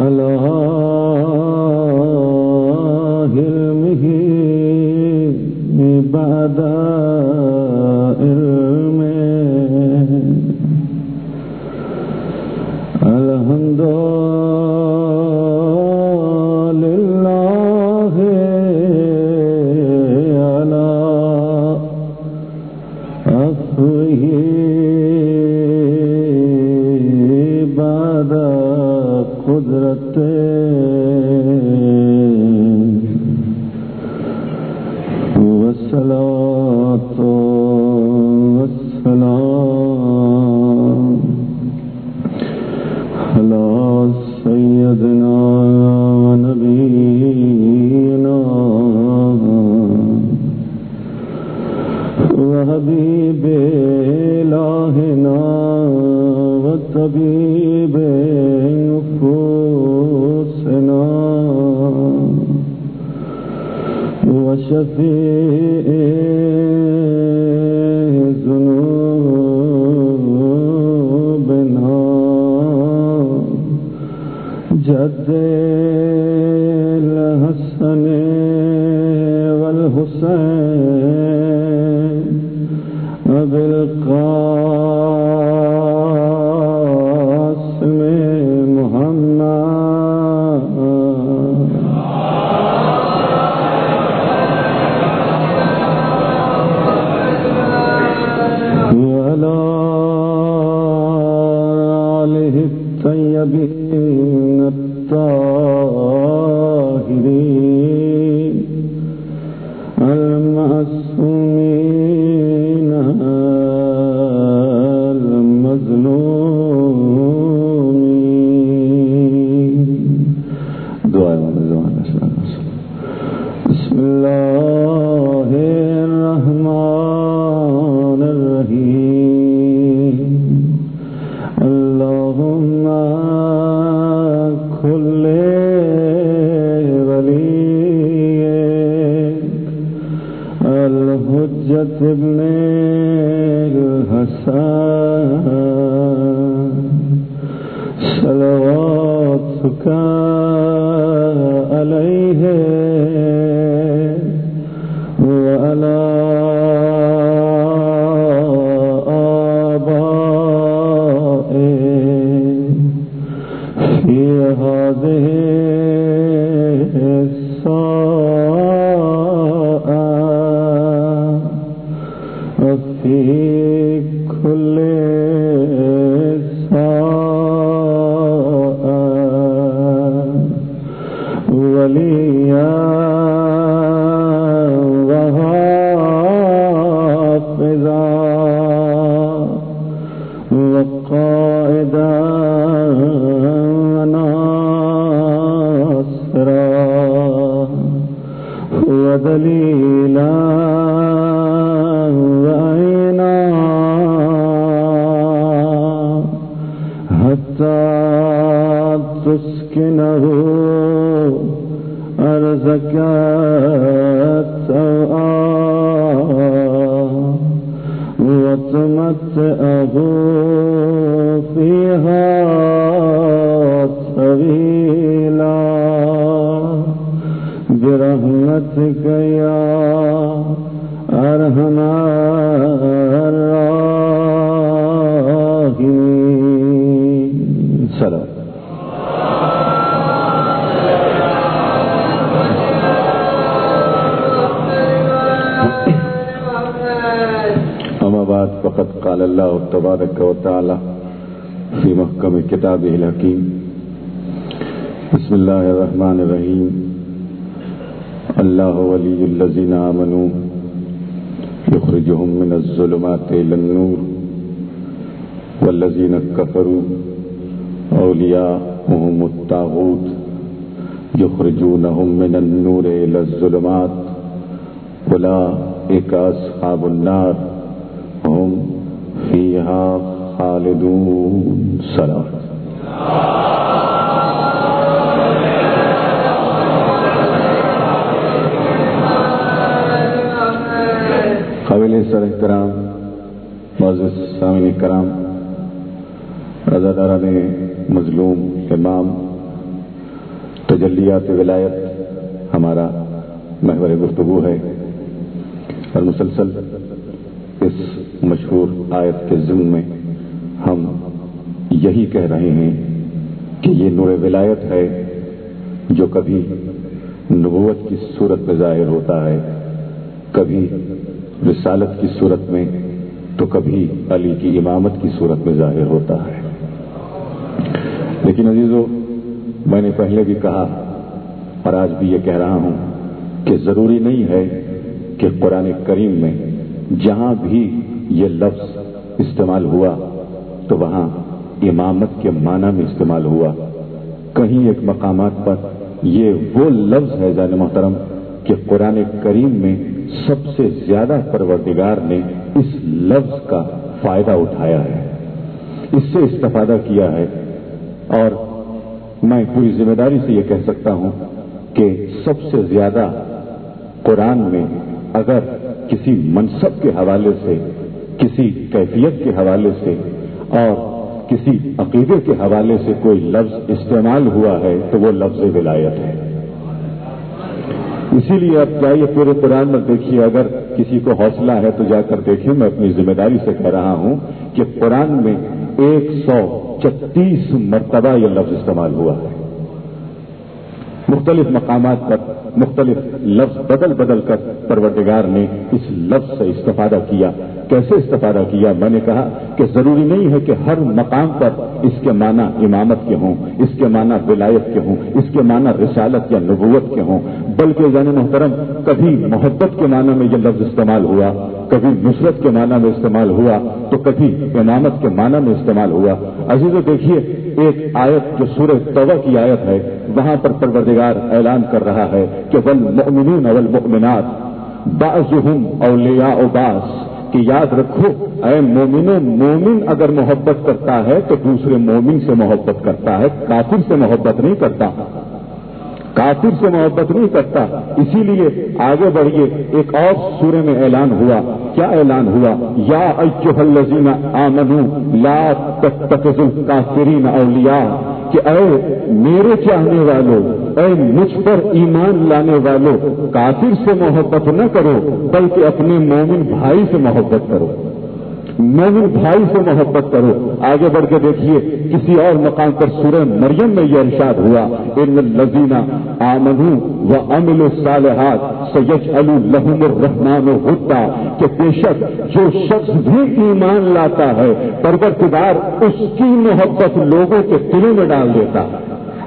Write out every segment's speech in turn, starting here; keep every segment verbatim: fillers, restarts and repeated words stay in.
على علمه بعد علمه الحمد لله على عفوه بعد قدرته والصلاة والسلام على سيدنا ونبينا وحبيب إلهنا وطبيب نفوسنا وشفيع ذنوبنا جد الحسن والحسين وبالقاسم محمد وعلى آله الطيبين الطاهرين المعصومين المظلومين. دعاء بسم الله الرحمن الرحيم. اللهم كل وليك الحجة ابن الحسن صلواتك عليه وعلى آبائه في هذه الساعة وفي كل ساعة وليا وحافظا وقائدا وناصرا ودليلا وعينا حتى تسكنه أرزك التوآ وتمتعه فيها طويلا برحمتك يا أرحم الراحمين. سلام. أما بعد فقد قال الله تبارك وتعالى في محكم كتابه الحكيم. بسم الله الرحمن الرحيم. الله ولي الذين آمنوا يخرجهم من الظلمات إلى النور والذين كفروا أولياؤهم الطاغوت يخرجونهم من النور إلى الظلمات أولئك أصحاب النار هم فيها خالدون. سلام. قابل سر احترام معزز سامعین کرام، رضاداران مظلوم، امام تجلیات ولایت ہمارا محور گفتگو ہے، اور مسلسل اس مشہور آیت کے ضمن میں ہم یہی کہہ رہے ہیں کہ یہ نور ولایت ہے جو کبھی نبوت کی صورت میں ظاہر ہوتا ہے، کبھی رسالت کی صورت میں، تو کبھی علی کی امامت کی صورت میں ظاہر ہوتا ہے۔ لیکن عزیزو، میں نے پہلے بھی کہا اور آج بھی یہ کہہ رہا ہوں کہ ضروری نہیں ہے کہ قرآن کریم میں جہاں بھی یہ لفظ استعمال ہوا تو وہاں امامت کے معنی میں استعمال ہوا۔ کہیں ایک مقامات پر یہ وہ لفظ ہے جان محترم کہ قرآن کریم میں سب سے زیادہ پروردگار نے اس لفظ کا فائدہ اٹھایا ہے، اس سے استفادہ کیا ہے، اور میں پوری ذمہ داری سے یہ کہہ سکتا ہوں کہ سب سے زیادہ قرآن میں اگر کسی منصب کے حوالے سے، کسی کیفیت کے حوالے سے اور کسی عقیدے کے حوالے سے کوئی لفظ استعمال ہوا ہے تو وہ لفظ ولایت ہے۔ اسی لیے آپ جائیے پورے قرآن میں دیکھیے، اگر کسی کو حوصلہ ہے تو جا کر دیکھیں، میں اپنی ذمہ داری سے کہہ رہا ہوں کہ قرآن میں ایک سو چھتیس مرتبہ یہ لفظ استعمال ہوا ہے۔ مختلف مقامات پر مختلف لفظ بدل بدل کر پروردگار نے اس لفظ سے استفادہ کیا۔ کیسے استفادہ کیا؟ میں نے کہا کہ ضروری نہیں ہے کہ ہر مقام پر اس کے معنی امامت کے ہوں، اس کے معنی ولایت کے ہوں، اس کے معنی رسالت یا نبوت کے ہوں، بلکہ جان محترم کبھی محبت کے معنی میں یہ لفظ استعمال ہوا، کبھی نصرت کے معنی میں استعمال ہوا، تو کبھی امامت کے معنی میں استعمال ہوا۔ عزیزو دیکھیے، ایک آیت جو سورہ توبہ کی آیت ہے، وہاں پر پروردگار اعلان کر رہا ہے کہ والمؤمنون والمؤمنات بعضهم اولیاء بعض، کہ یاد رکھو اے مومنوں، مومن اگر محبت کرتا ہے تو دوسرے مومن سے محبت کرتا ہے، کافر سے محبت نہیں کرتا، کافر سے محبت نہیں کرتا۔ اسی لیے آگے بڑھیے، ایک اور سورہ میں اعلان ہوا، کیا اعلان ہوا؟ یا ایھا الذین آمنوا لا تتخذوا الکافرین اولیاء، کہ اے میرے چاہنے والوں، اے مجھ پر ایمان لانے والوں، کافر سے محبت نہ کرو بلکہ اپنے مومن بھائی سے محبت کرو، مومن بھائی سے محبت کرو۔ آگے بڑھ کے دیکھیے، کسی اور مقام پر سورہ مریم میں یہ ارشاد ہوا، ان الذین آمنوا وعملوا الصالحات سیجعل لهم الرحمن ودا، کہ بے شک جو شخص بھی ایمان لاتا ہے پروردگار اس کی محبت لوگوں کے دلوں میں ڈال دیتا ہے،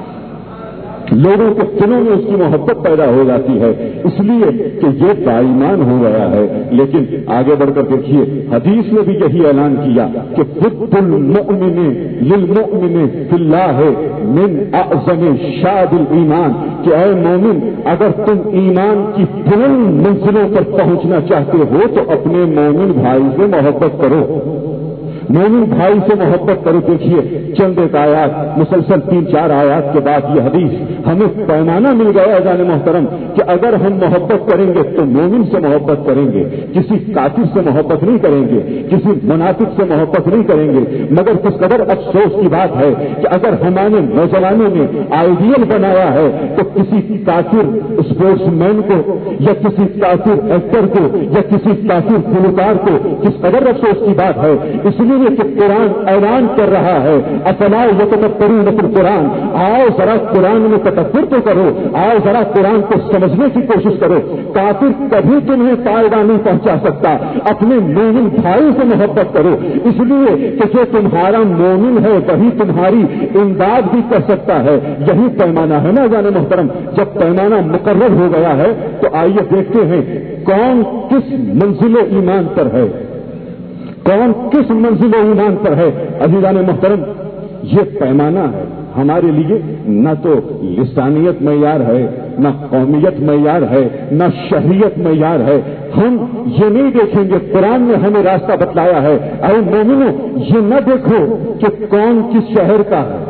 لوگوں کے دلوں میں اس کی محبت پیدا ہو جاتی ہے، اس لیے کہ یہ باایمان ہو گیا ہے۔ لیکن آگے بڑھ کر دیکھیے، حدیث میں بھی یہی اعلان کیا کہ بغض المؤمن للمؤمن فی اللہ من اعظم شعب الایمان، کہ اے مومن اگر تم ایمان کی بلند منزلوں پر پہنچنا چاہتے ہو تو اپنے مومن بھائی سے محبت کرو، مومن بھائی سے محبت کرو۔ دیکھیے چند ایک آیات، مسلسل تین چار آیات کے بعد یہ حدیث ہمیں پیمانہ مل گیا جان محترم کہ اگر ہم محبت کریں گے تو مومن سے محبت کریں گے، کسی کافر سے محبت نہیں کریں گے، کسی منافق سے محبت نہیں کریں گے۔ مگر کس قدر افسوس کی بات ہے کہ اگر ہمارے نوجوانوں نے آئیڈیل بنایا ہے تو کسی کافر اسپورٹس مین کو یا کسی کافر ایکٹر کو یا کسی کافر گلوکار کو، کس قدر افسوس کی بات ہے۔ اس لیے کہ قرآن اعلان کر رہا ہے افلا یتدبرون فی القرآن، آؤ ذرا قرآن میں تدبر تو کرو، آؤ ذرا قرآن کو سمجھنے کی کوشش کرو۔ کافر کبھی تمہیں فائدہ نہیں پہنچا سکتا، اپنے مومن بھائی سے محبت کرو، اس لیے کہ جو تمہارا مومن ہے وہی تمہاری امداد بھی کر سکتا ہے۔ یہی پیمانہ ہے نا جان محترم۔ جب پیمانہ مقرر ہو گیا ہے تو آئیے دیکھتے ہیں کون کس منزل ایمان پر ہے، کون کس منزل ایمان پر ہے۔ عزیزان محترم، یہ پیمانہ ہے ہمارے لیے، نہ تو لسانیت معیار ہے، نہ قومیت معیار ہے، نہ شہریت معیار ہے۔ ہم یہ نہیں دیکھیں گے، قرآن نے ہمیں راستہ بتلایا ہے، اے مومنوں یہ نہ دیکھو کہ کون کس شہر کا ہے،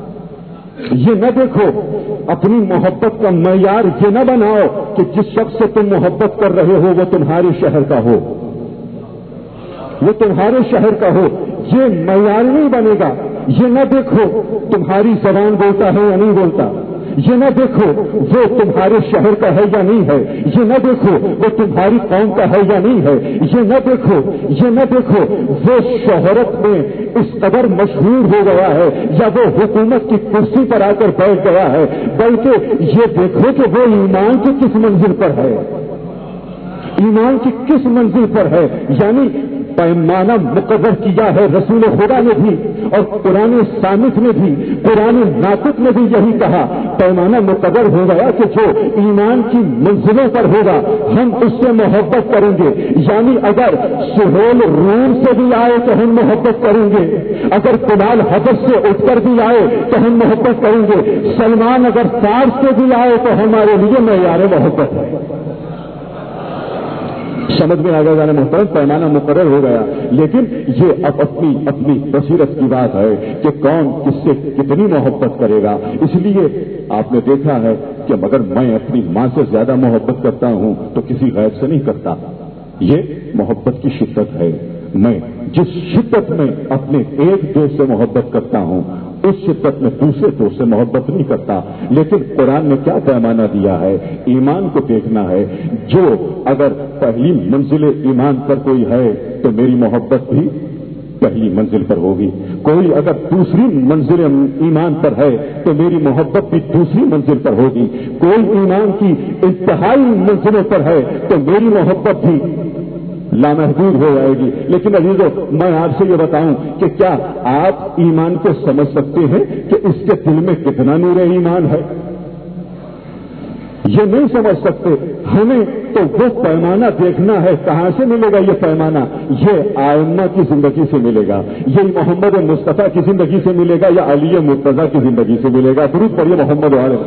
یہ نہ دیکھو، اپنی محبت کا معیار یہ نہ بناؤ کہ جس شخص سے تم محبت کر رہے ہو وہ تمہارے شہر کا ہو، وہ تمہارے شہر کا ہو، یہ معیار نہیں بنے گا۔ یہ نہ دیکھو تمہاری زبان بولتا ہے یا نہیں بولتا، یہ نہ دیکھو وہ تمہارے شہر کا ہے یا نہیں ہے، یہ نہ دیکھو وہ تمہاری قوم کا ہے یا نہیں ہے، یہ نہ دیکھو یہ نہ دیکھو وہ شہرت میں اس قدر مشہور ہو گیا ہے یا وہ حکومت کی کرسی پر آ کر بیٹھ گیا ہے، بلکہ یہ دیکھو کہ وہ ایمان کی کس منزل پر ہے، ایمان کی کس منزل پر ہے۔ یعنی پیمانہ مقرر کیا ہے رسول خدا نے بھی، اور قرآن سامت نے بھی، قرآن ناطق نے بھی یہی کہا، پیمانہ مقرر ہو گیا کہ جو ایمان کی منزلوں پر ہوگا ہم اس سے محبت کریں گے۔ یعنی اگر سہیل روم سے بھی آئے تو ہم محبت کریں گے، اگر بلال حبش سے اٹھ کر بھی آئے تو ہم محبت کریں گے، سلمان اگر فارس سے بھی آئے تو ہمارے لیے معیار محبت ہے۔ سمجھ میں آ گیا جانے محترم، پیمانہ مقرر ہو گیا، لیکن یہ اب اپنی اپنی بصیرت کی بات ہے کہ کون کس سے کتنی محبت کرے گا۔ اس لیے آپ نے دیکھا ہے کہ مگر میں اپنی ماں سے زیادہ محبت کرتا ہوں تو کسی غیر سے نہیں کرتا، یہ محبت کی شدت ہے۔ میں جس شدت میں اپنے ایک دوست سے محبت کرتا ہوں اس شدت میں دوسرے دوست سے محبت نہیں کرتا۔ لیکن قرآن نے کیا پیمانہ دیا ہے؟ ایمان کو دیکھنا ہے۔ جو اگر پہلی منزل ایمان پر کوئی ہے تو میری محبت بھی پہلی منزل پر ہوگی، کوئی اگر دوسری منزل ایمان پر ہے تو میری محبت بھی دوسری منزل پر ہوگی، کوئی ایمان کی انتہائی منزلوں پر ہے تو میری محبت بھی لامحدود ہو جائے گی۔ لیکن عزیزو میں آپ سے یہ بتاؤں کہ کیا آپ ایمان کو سمجھ سکتے ہیں کہ اس کے دل میں کتنا نور ایمان ہے؟ یہ نہیں سمجھ سکتے۔ ہمیں تو وہ پیمانہ دیکھنا ہے، کہاں سے ملے گا یہ پیمانہ؟ یہ آئمہ کی زندگی سے ملے گا، یہ محمد مصطفیٰ کی زندگی سے ملے گا، یا علی مرتضیٰ کی زندگی سے ملے گا۔ درود پڑھیے محمد والے۔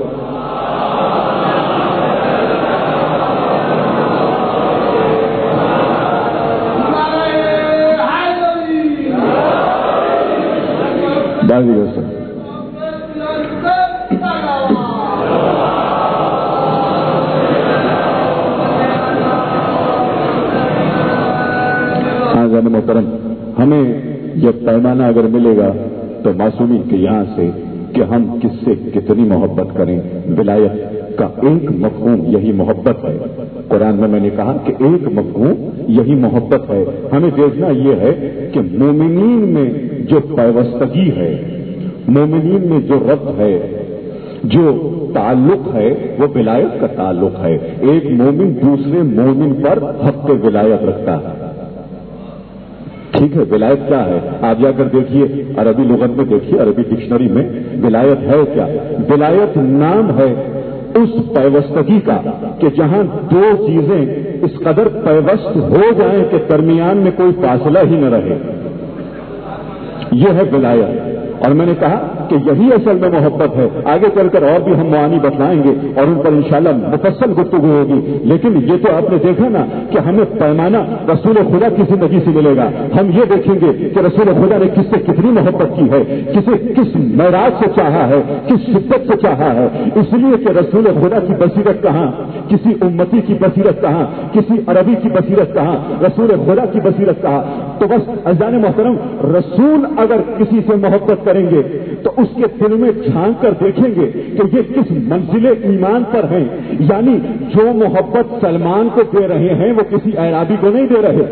محترم، ہمیں یہ پیمانہ اگر ملے گا تو معصومین کے یہاں سے کہ ہم کس سے کتنی محبت کریں۔ ولایت کا ایک مفہوم یہی محبت ہے۔ قرآن میں میں نے کہا کہ ایک مفہوم یہی محبت ہے۔ ہمیں دیکھنا یہ ہے کہ مومنین میں جو پیوستگی ہے، مومنین میں جو ربط ہے، جو تعلق ہے، وہ ولایت کا تعلق ہے۔ ایک مومن دوسرے مومن پر حق ولایت رکھتا ہے۔ ٹھیک ہے، ولایت کیا ہے؟ آپ جا کر دیکھیے عربی لغت میں، دیکھیے عربی ڈکشنری میں ولایت ہے کیا؟ ولایت نام ہے اس پیوستگی کا کہ جہاں دو چیزیں اس قدر پیوست ہو جائیں کہ درمیان میں کوئی فاصلہ ہی نہ رہے، یہ ہے ولایت۔ اور میں نے کہا کہ یہی اصل میں محبت ہے۔ آگے چل کر اور بھی ہم معانی بتلائیں گے اور ان پر انشاءاللہ مفصل گفتگو ہوگی، لیکن یہ تو آپ نے دیکھا نا کہ ہمیں پیمانہ رسول خدا کی زندگی سے ملے گا۔ ہم یہ دیکھیں گے کہ رسول خدا نے کس سے کتنی محبت کی ہے، کسے کس معراج سے چاہا ہے، کس شدت سے چاہا ہے، اس لیے کہ رسول خدا کی بصیرت کہاں، کسی امتی کی بصیرت کہاں، کسی عربی کی بصیرت کہاں، رسول خدا کی بصیرت کہاں۔ تو بس عزیزان محترم، رسول اگر کسی سے محبت کریں گے تو اس کے دل میں جھانک کر دیکھیں گے کہ یہ کس منزل ایمان پر ہیں۔ یعنی جو محبت سلمان کو دے رہے ہیں وہ کسی اعرابی کو نہیں دے رہے،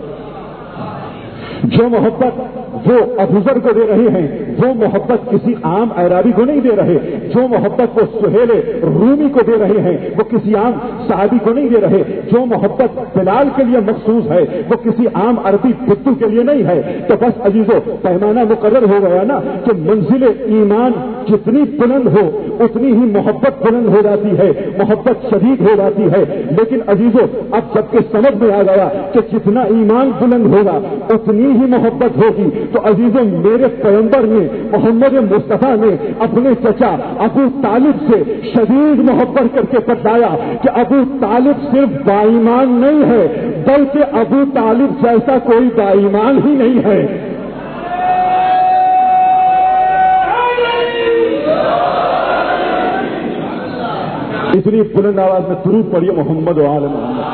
جو محبت وہ ابوذر کو دے رہے ہیں وہ محبت کسی عام اعرابی کو نہیں دے رہے، جو محبت وہ سہیل رومی کو دے رہے ہیں وہ کسی عام صحابی کو نہیں دے رہے، جو محبت بلال کے لیے مخصوص ہے وہ کسی عام عربی بتو کے لیے نہیں ہے۔ تو بس عزیزو پیمانہ مقرر ہو گیا نا کہ منزل ایمان جتنی بلند ہو اتنی ہی محبت بلند ہو جاتی ہے، محبت شدید ہو جاتی ہے۔ لیکن عزیزو اب جب کہ سمجھ میں آ گیا کہ جتنا ایمان بلند ہوگا اتنی ہی محبت ہوگی، تو عزیزوں میرے پیغمبر نے محمد مصطفیٰ نے اپنے چچا ابو طالب سے شدید محبت کر کے بتایا کہ ابو طالب صرف با ایمان نہیں ہے بلکہ ابو طالب جیسا کوئی با ایمان ہی نہیں ہے۔ اتنی بلند آواز میں درود پڑھیے محمد و آل محمد۔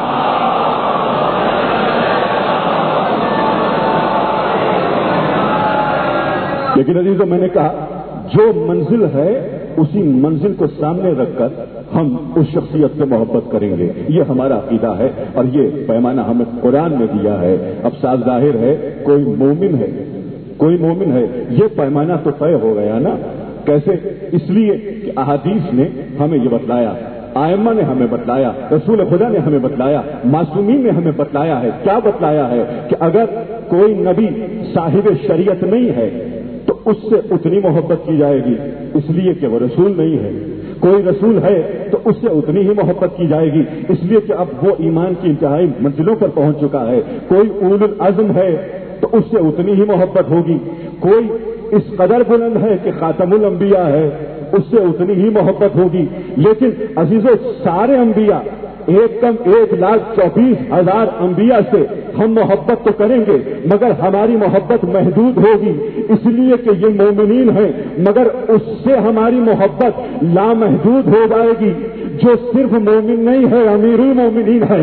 لیکن عزیزو میں نے کہا جو منزل ہے اسی منزل کو سامنے رکھ کر ہم اس شخصیت سے محبت کریں گے. یہ ہمارا عقیدہ ہے اور یہ پیمانہ ہمیں قرآن میں دیا ہے. اب صاف ظاہر ہے کوئی مومن ہے کوئی مومن ہے یہ پیمانہ تو طے ہو گیا نا. کیسے؟ اس لیے کہ احادیث نے ہمیں یہ بتلایا, آئمہ نے ہمیں بتلایا, رسول خدا نے ہمیں بتلایا, معصومین نے ہمیں بتلایا ہے. کیا بتلایا ہے؟ کہ اگر کوئی نبی صاحب شریعت نہیں ہے تو اس سے اتنی محبت کی جائے گی اس لیے کہ وہ رسول نہیں ہے. کوئی رسول ہے تو اس سے اتنی ہی محبت کی جائے گی اس لیے کہ اب وہ ایمان کی انتہائی منزلوں پر پہنچ چکا ہے. کوئی اولو العزم ہے تو اس سے اتنی ہی محبت ہوگی. کوئی اس قدر بلند ہے کہ خاتم الانبیاء ہے اس سے اتنی ہی محبت ہوگی. لیکن عزیزو سارے انبیاء ایک کم ایک لاکھ چوبیس ہزار انبیاء سے ہم محبت تو کریں گے مگر ہماری محبت محدود ہوگی اس لیے کہ یہ مومنین ہیں. مگر اس سے ہماری محبت لامحدود ہو جائے گی. جو صرف مومن نہیں ہے امیر المومنین ہے,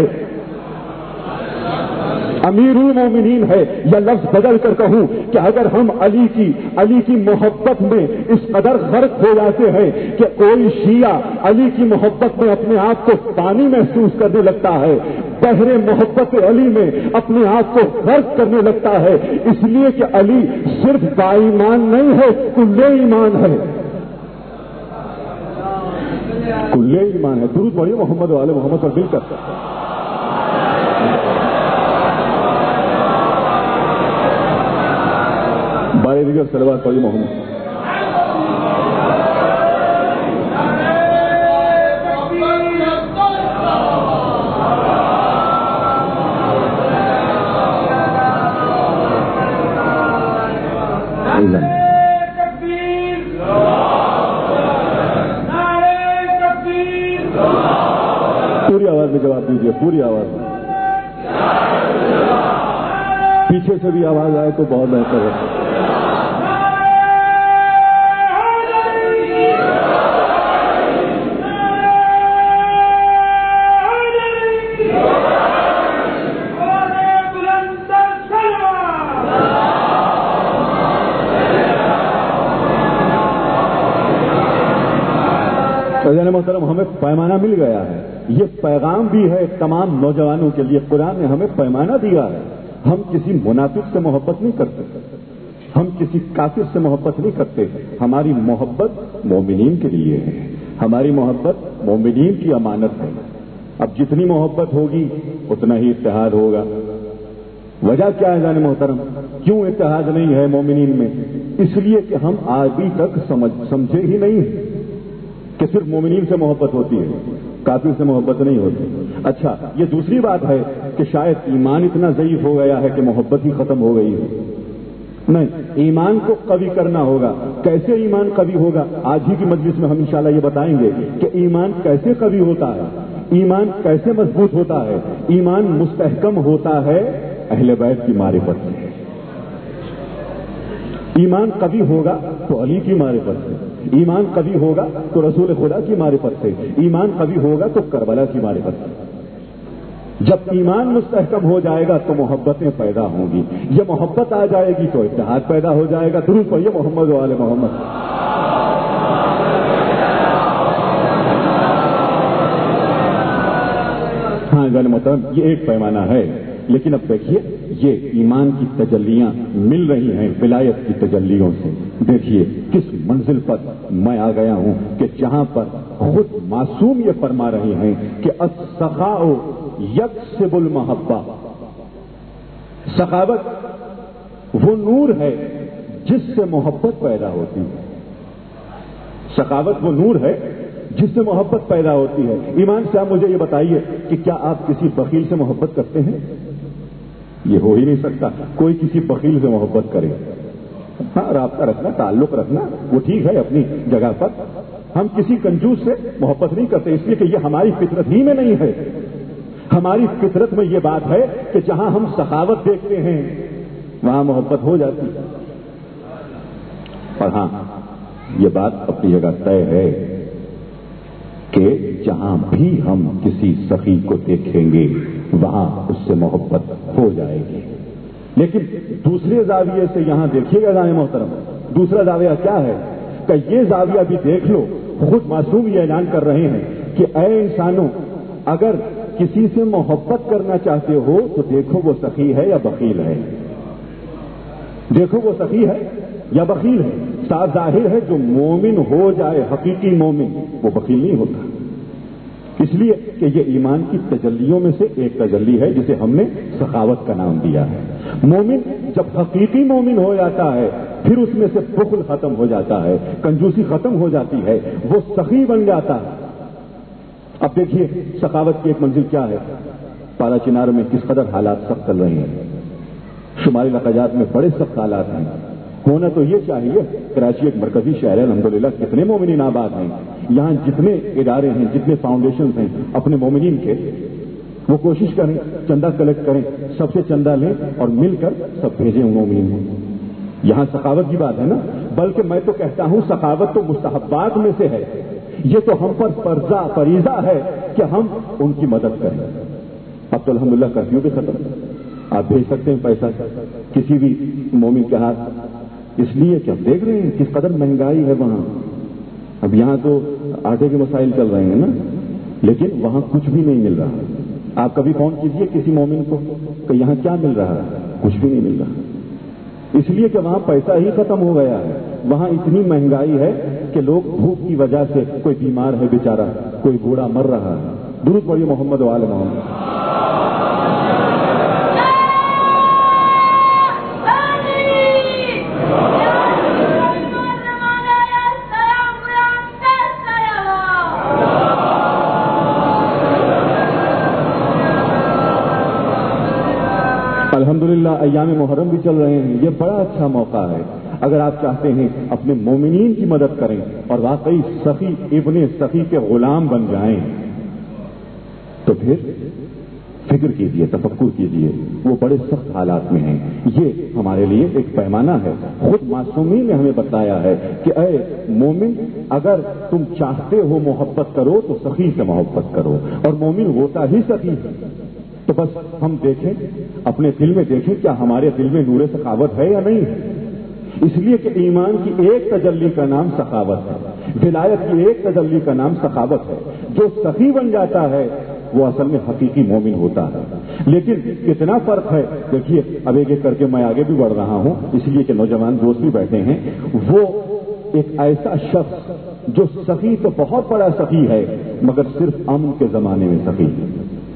امیر المومنین ہے. یا لفظ بدل کر کہوں کہ اگر ہم علی کی علی کی محبت میں اس قدر غرق ہو جاتے ہیں کہ کوئی شیعہ علی کی محبت میں اپنے آپ کو پانی محسوس کرنے لگتا ہے, بحر محبت علی میں اپنے آپ کو غرق کرنے لگتا ہے اس لیے کہ علی صرف با ایمان نہیں ہے کل ایمان ہے, کل ایمان ہے. درود پڑھیے محمد والے محمد پر دل کر بارے دیگر صلوات پڑھیے محمد. پوری آواز میں جواب دیجیے, پوری آواز میں. پیچھے سے بھی آواز آئے تو بہت بہتر ہے. محترم ہمیں پیمانہ مل گیا ہے. یہ پیغام بھی ہے تمام نوجوانوں کے لیے. قرآن نے ہمیں پیمانہ دیا ہے. ہم کسی منافق سے محبت نہیں کرتے, ہم کسی کافر سے محبت نہیں کرتے. ہماری محبت مومنین کے لیے ہے, ہماری محبت مومنین کی امانت ہے. اب جتنی محبت ہوگی اتنا ہی اتحاد ہوگا. وجہ کیا ہے جان محترم, کیوں اتحاد نہیں ہے مومنین میں؟ اس لیے کہ ہم ابھی تک سمجھ سمجھے ہی نہیں کہ صرف مومنین سے محبت ہوتی ہے, کافر سے محبت نہیں ہوتی. اچھا, یہ دوسری بات ہے کہ شاید ایمان اتنا ضعیف ہو گیا ہے کہ محبت ہی ختم ہو گئی ہے. نہیں, ایمان کو قوی کرنا ہوگا. کیسے ایمان قوی ہوگا؟ آج ہی کی مجلس میں ہم انشاءاللہ یہ بتائیں گے کہ ایمان کیسے قوی ہوتا ہے, ایمان کیسے مضبوط ہوتا ہے. ایمان مستحکم ہوتا ہے اہل بیت کی معرفت سے. ایمان قوی ہوگا تو علی کی معرفت سے, ایمان قوی ہوگا تو رسول خدا کی معرفت سے, ایمان قوی ہوگا تو کربلا کی معرفت سے. جب ایمان مستحکم ہو جائے گا تو محبتیں پیدا ہوں گی. یہ محبت آ جائے گی تو اتحاد پیدا ہو جائے گا. درود پڑھیے محمد والے محمد. ہاں جان محترم, یہ ایک پیمانہ ہے. لیکن اب دیکھیے یہ ایمان کی تجلیاں مل رہی ہیں ولایت کی تجلیوں سے. دیکھیے کس منزل پر میں آ گیا ہوں کہ جہاں پر خود معصوم یہ فرما رہے ہیں کہ السخاء یکسب المحبہ. سخاوت وہ نور ہے جس سے محبت پیدا ہوتی ہے. سخاوت وہ نور ہے جس سے محبت پیدا ہوتی ہے. ایمان سے آپ مجھے یہ بتائیے کہ کیا آپ کسی بخیل سے محبت کرتے ہیں؟ یہ ہو ہی نہیں سکتا. کوئی کسی بخیل سے محبت کرے, ہاں رابطہ رکھنا, تعلق رکھنا, وہ ٹھیک ہے اپنی جگہ پر. ہم کسی کنجوس سے محبت نہیں کرتے اس لیے کہ یہ ہماری فطرت ہی میں نہیں ہے. ہماری فطرت میں یہ بات ہے کہ جہاں ہم سخاوت دیکھتے ہیں وہاں محبت ہو جاتی ہے. اور ہاں یہ بات اپنی جگہ طے ہے کہ جہاں بھی ہم کسی سخی کو دیکھیں گے وہاں اس سے محبت ہو جائے گی. لیکن دوسرے زاویے سے یہاں دیکھیے گا جانے محترم, دوسرا زاویہ کیا ہے کہ یہ زاویہ بھی دیکھ لو. خود معصوم یہ اعلان کر رہے ہیں کہ اے انسانوں، اگر کسی سے محبت کرنا چاہتے ہو تو دیکھو وہ سخی ہے یا بخیل ہے. دیکھو وہ سخی ہے یا بخیل ہے. صاف ظاہر ہے جو مومن ہو جائے، حقیقی مومن، وہ بخیل نہیں ہوتا. اس لیے کہ یہ ایمان کی تجلیوں میں سے ایک تجلی ہے جسے ہم نے سخاوت کا نام دیا ہے. مومن جب حقیقی مومن ہو جاتا ہے پھر اس میں سے بخل ختم ہو جاتا ہے، کنجوسی ختم ہو جاتی ہے، وہ سخی بن جاتا ہے. اب دیکھیے سخاوت کی ایک منزل کیا ہے. پالا چنار میں کس قدر حالات سخت چل رہے ہیں. شمالی لقجات میں بڑے سخت حالات ہیں. ہونا تو یہ چاہیے. کراچی ایک مرکزی شہر ہے، الحمدللہ کتنے مومنین آباد ہیں. یہاں جتنے ادارے ہیں، جتنے فاؤنڈیشنز ہیں اپنے مومنین کے، وہ کوشش کریں چندہ کلیکٹ کریں، سب سے چندہ لیں اور مل کر سب بھیجیں ان مومنین کو. یہاں سخاوت کی بات ہے نا. بلکہ میں تو کہتا ہوں سخاوت تو مستحبات میں سے ہے. یہ تو ہم پر فرضہ فریضہ ہے کہ ہم ان کی مدد کریں. اب تو الحمدللہ کرفیو بھی ختم، آپ بھیج سکتے ہیں پیسہ کسی بھی مومن کے ہاتھ، اس لیے کہ ہم دیکھ رہے ہیں کس قدر مہنگائی ہے وہاں. اب یہاں تو آٹے کے مسائل چل رہے ہیں نا، لیکن وہاں کچھ بھی نہیں مل رہا. آپ کبھی فون کیجئے کسی مومن کو کہ یہاں کیا مل رہا ہے، کچھ بھی نہیں مل رہا. اس لیے کہ وہاں پیسہ ہی ختم ہو گیا ہے. وہاں اتنی مہنگائی ہے کہ لوگ بھوک کی وجہ سے، کوئی بیمار ہے بیچارہ، کوئی بوڑھا مر رہا ہے. درود پڑھیے محمد و آل محمد. الحمدللہ ایام محرم بھی چل رہے ہیں. یہ بڑا اچھا موقع ہے. اگر آپ چاہتے ہیں اپنے مومنین کی مدد کریں اور واقعی سخی ابن سخی کے غلام بن جائیں تو پھر فکر کیجئے، تفکر کیجئے. وہ بڑے سخت حالات میں ہیں. یہ ہمارے لیے ایک پیمانہ ہے. خود معصومین نے ہمیں بتایا ہے کہ اے مومن، اگر تم چاہتے ہو محبت کرو تو سخی سے محبت کرو، اور مومن ہوتا ہی سخی ہے. تو بس ہم دیکھیں، اپنے دل میں دیکھیں کیا ہمارے دل میں نور سخاوت ہے یا نہیں ہے. اس لیے کہ ایمان کی ایک تجلی کا نام سخاوت ہے، ولایت کی ایک تجلی کا نام سخاوت ہے. جو سخی بن جاتا ہے وہ اصل میں حقیقی مومن ہوتا ہے. لیکن کتنا فرق ہے دیکھیے. اب ایک ایک کر کے میں آگے بھی بڑھ رہا ہوں اس لیے کہ نوجوان دوست بھی بیٹھے ہیں. وہ ایک ایسا شخص جو سخی تو بہت بڑا سخی ہے مگر صرف امن کے زمانے میں سخی ہے.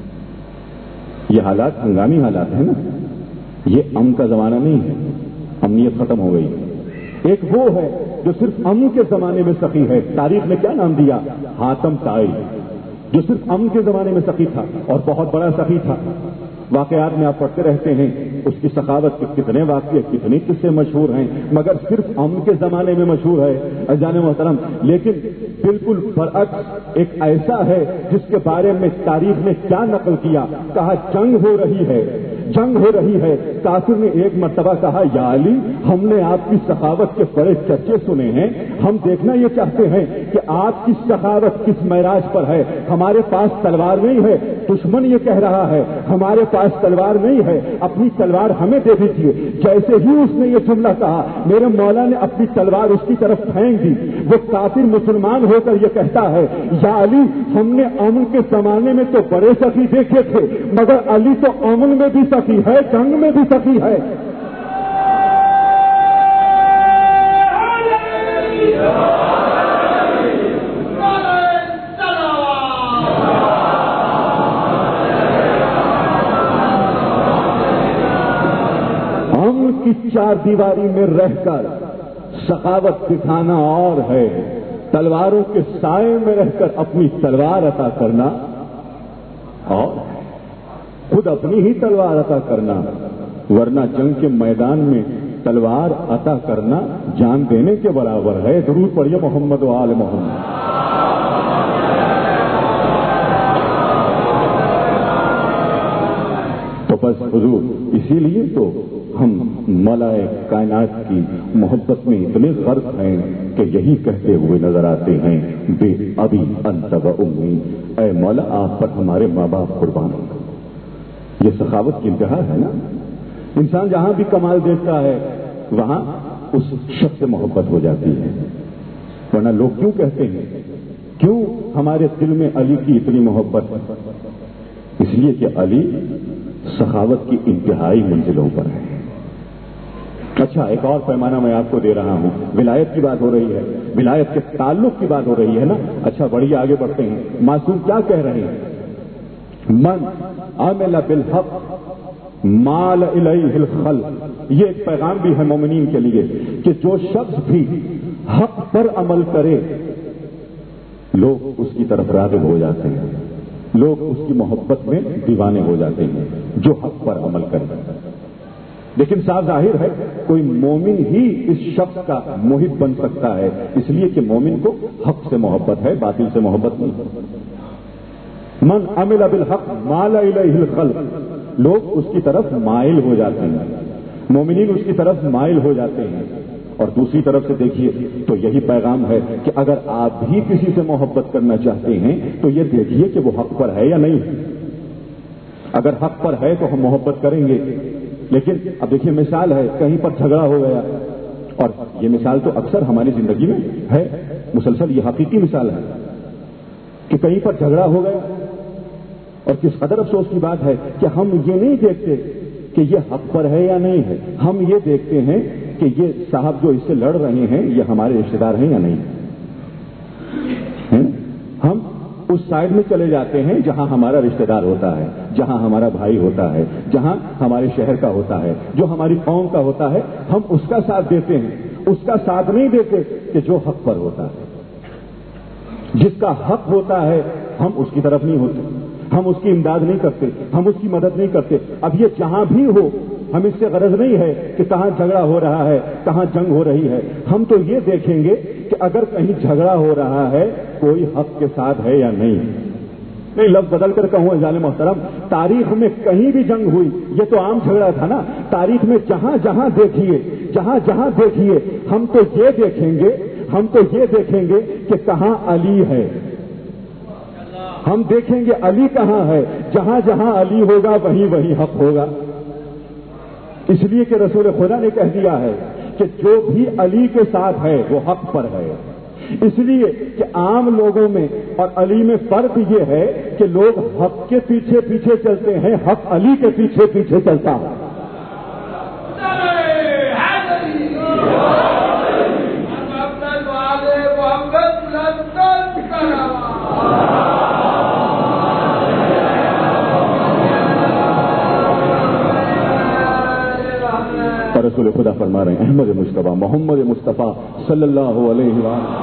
یہ حالات ہنگامی حالات ہیں نا، یہ امن کا زمانہ نہیں ہے. امنیت ختم ہو گئی. ایک وہ ہے جو صرف امن کے زمانے میں سخی ہے. تاریخ نے کیا نام دیا؟ حاتم طائی، جو صرف امن کے زمانے میں سخی تھا اور بہت بڑا سخی تھا. واقعات میں آپ پڑھتے رہتے ہیں اس کی سخاوت کے کتنے واقعے، کتنے قصے مشہور ہیں، مگر صرف امن کے زمانے میں مشہور ہے جان محترم. لیکن بالکل برعکس ایک ایسا ہے جس کے بارے میں تاریخ نے کیا نقل کیا. کہا جنگ ہو رہی ہے، جنگ ہو رہی ہے. کافر نے ایک مرتبہ کہا یا علی، ہم نے آپ کی سخاوت کے بڑے چرچے سنے ہیں، ہم دیکھنا یہ چاہتے ہیں کہ آپ کی سخاوت کس معراج پر ہے. ہمارے پاس تلوار نہیں ہے. دشمن یہ کہہ رہا ہے ہمارے پاس تلوار نہیں ہے، اپنی تلوار ہمیں دے دیجیے. جیسے ہی اس نے یہ جملہ کہا میرے مولا نے اپنی تلوار اس کی طرف پھینک دی. وہ کافر مسلمان ہو کر یہ کہتا ہے یا علی، ہم نے امن کے زمانے میں تو بڑے سخی دیکھے تھے مگر علی تو امن میں بھی سخی ہے، جنگ میں بھی سخی ہے. کی چار دیواری میں رہ کر سخاوت دکھانا اور ہے، تلواروں کے سائے میں رہ کر اپنی تلوار عطا کرنا اور خود اپنی ہی تلوار عطا کرنا. ورنہ جنگ کے میدان میں تلوار عطا کرنا جان دینے کے برابر ہے. درود پڑھیے محمد و آل محمد. تو بس حضور اسی لیے تو ہم ملائے کائنات کی محبت میں اتنے غرق ہیں کہ یہی کہتے ہوئے نظر آتے ہیں بے ابی انت و امی، اے مولا آپ پر ہمارے ماں باپ قربان. یہ سخاوت کی انتہا ہے نا. انسان جہاں بھی کمال دیکھتا ہے وہاں اس شخص سے محبت ہو جاتی ہے. ورنہ لوگ کیوں کہتے ہیں، کیوں ہمارے دل میں علی کی اتنی محبت؟ اس لیے کہ علی سخاوت کی انتہائی منزلوں پر ہے۔ اچھا، ایک اور پیمانہ میں آپ کو دے رہا ہوں، ولایت کی بات ہو رہی ہے، ولایت کے تعلق کی بات ہو رہی ہے نا۔ اچھا بڑھیے آگے بڑھتے ہیں، معصوم کیا کہہ رہے ہیں؟ من عمل بالحق مال الیہ الخلق، یہ ایک پیغام بھی ہے مومنین کے لیے کہ جو شخص بھی حق پر عمل کرے لوگ اس کی طرف راغب ہو جاتے ہیں، لوگ اس کی محبت میں دیوانے ہو جاتے ہیں جو حق پر عمل کرے۔ لیکن صاف ظاہر ہے کوئی مومن ہی اس شخص کا محب بن سکتا ہے، اس لیے کہ مومن کو حق سے محبت ہے، باطل سے محبت نہیں۔ من عمل بالحق مال الیہ الخلق، لوگ اس کی طرف مائل ہو جاتے ہیں، مومنین اس کی طرف مائل ہو جاتے ہیں۔ اور دوسری طرف سے دیکھیے تو یہی پیغام ہے کہ اگر آپ بھی کسی سے محبت کرنا چاہتے ہیں تو یہ دیکھیے کہ وہ حق پر ہے یا نہیں۔ اگر حق پر ہے تو ہم محبت کریں گے، لیکن اب دیکھیے مثال ہے، کہیں پر جھگڑا ہو گیا، اور یہ مثال تو اکثر ہماری زندگی میں ہے، مسلسل یہ حقیقی مثال ہے کہ کہیں پر جھگڑا ہو گیا، اور کس قدر افسوس کی بات ہے کہ ہم یہ نہیں دیکھتے کہ یہ حق پر ہے یا نہیں ہے، ہم یہ دیکھتے ہیں کہ یہ صاحب جو اس سے لڑ رہے ہیں یہ ہمارے رشتے دار ہیں یا نہیں۔ ہم اس سائڈ میں چلے جاتے ہیں جہاں ہمارا رشتے دار ہوتا ہے، جہاں ہمارا بھائی ہوتا ہے، جہاں ہمارے شہر کا ہوتا ہے، جو ہماری قوم کا ہوتا ہے، ہم اس کا ساتھ دیتے ہیں، اس کا ساتھ نہیں دیتے کہ جو حق پر ہوتا ہے، جس کا حق ہوتا ہے ہم اس کی طرف نہیں ہوتے، ہم اس کی امداد نہیں کرتے، ہم اس کی مدد نہیں کرتے۔ اب یہ جہاں بھی ہو، ہم اس سے غرض نہیں ہے کہ کہاں جھگڑا ہو رہا ہے، کہاں جنگ ہو رہی ہے، ہم تو یہ دیکھیں گے کہ اگر کہیں جھگڑا ہو رہا ہے کوئی حق کے ساتھ ہے یا نہیں۔ نہیں، لفظ بدل کر کہوں اجال محترم، تاریخ میں کہیں بھی جنگ ہوئی، یہ تو عام جھگڑا تھا نا، تاریخ میں جہاں جہاں دیکھیے جہاں جہاں دیکھیے ہم تو یہ دیکھیں گے ہم تو یہ دیکھیں گے کہ کہاں علی ہے، ہم دیکھیں گے علی کہاں ہے، جہاں جہاں علی ہوگا وہیں وہیں حق ہوگا۔ اس لیے کہ رسول خدا نے کہہ دیا ہے کہ جو بھی علی کے ساتھ ہے وہ حق پر ہے۔ اس لیے کہ عام لوگوں میں اور علی میں فرق یہ ہے کہ لوگ حق کے پیچھے پیچھے چلتے ہیں، حق علی کے پیچھے پیچھے چلتا ہے۔ رسول خدا فرما رہے ہیں احمد مصطفیٰ محمد مصطفیٰ صلی اللہ علیہ وسلم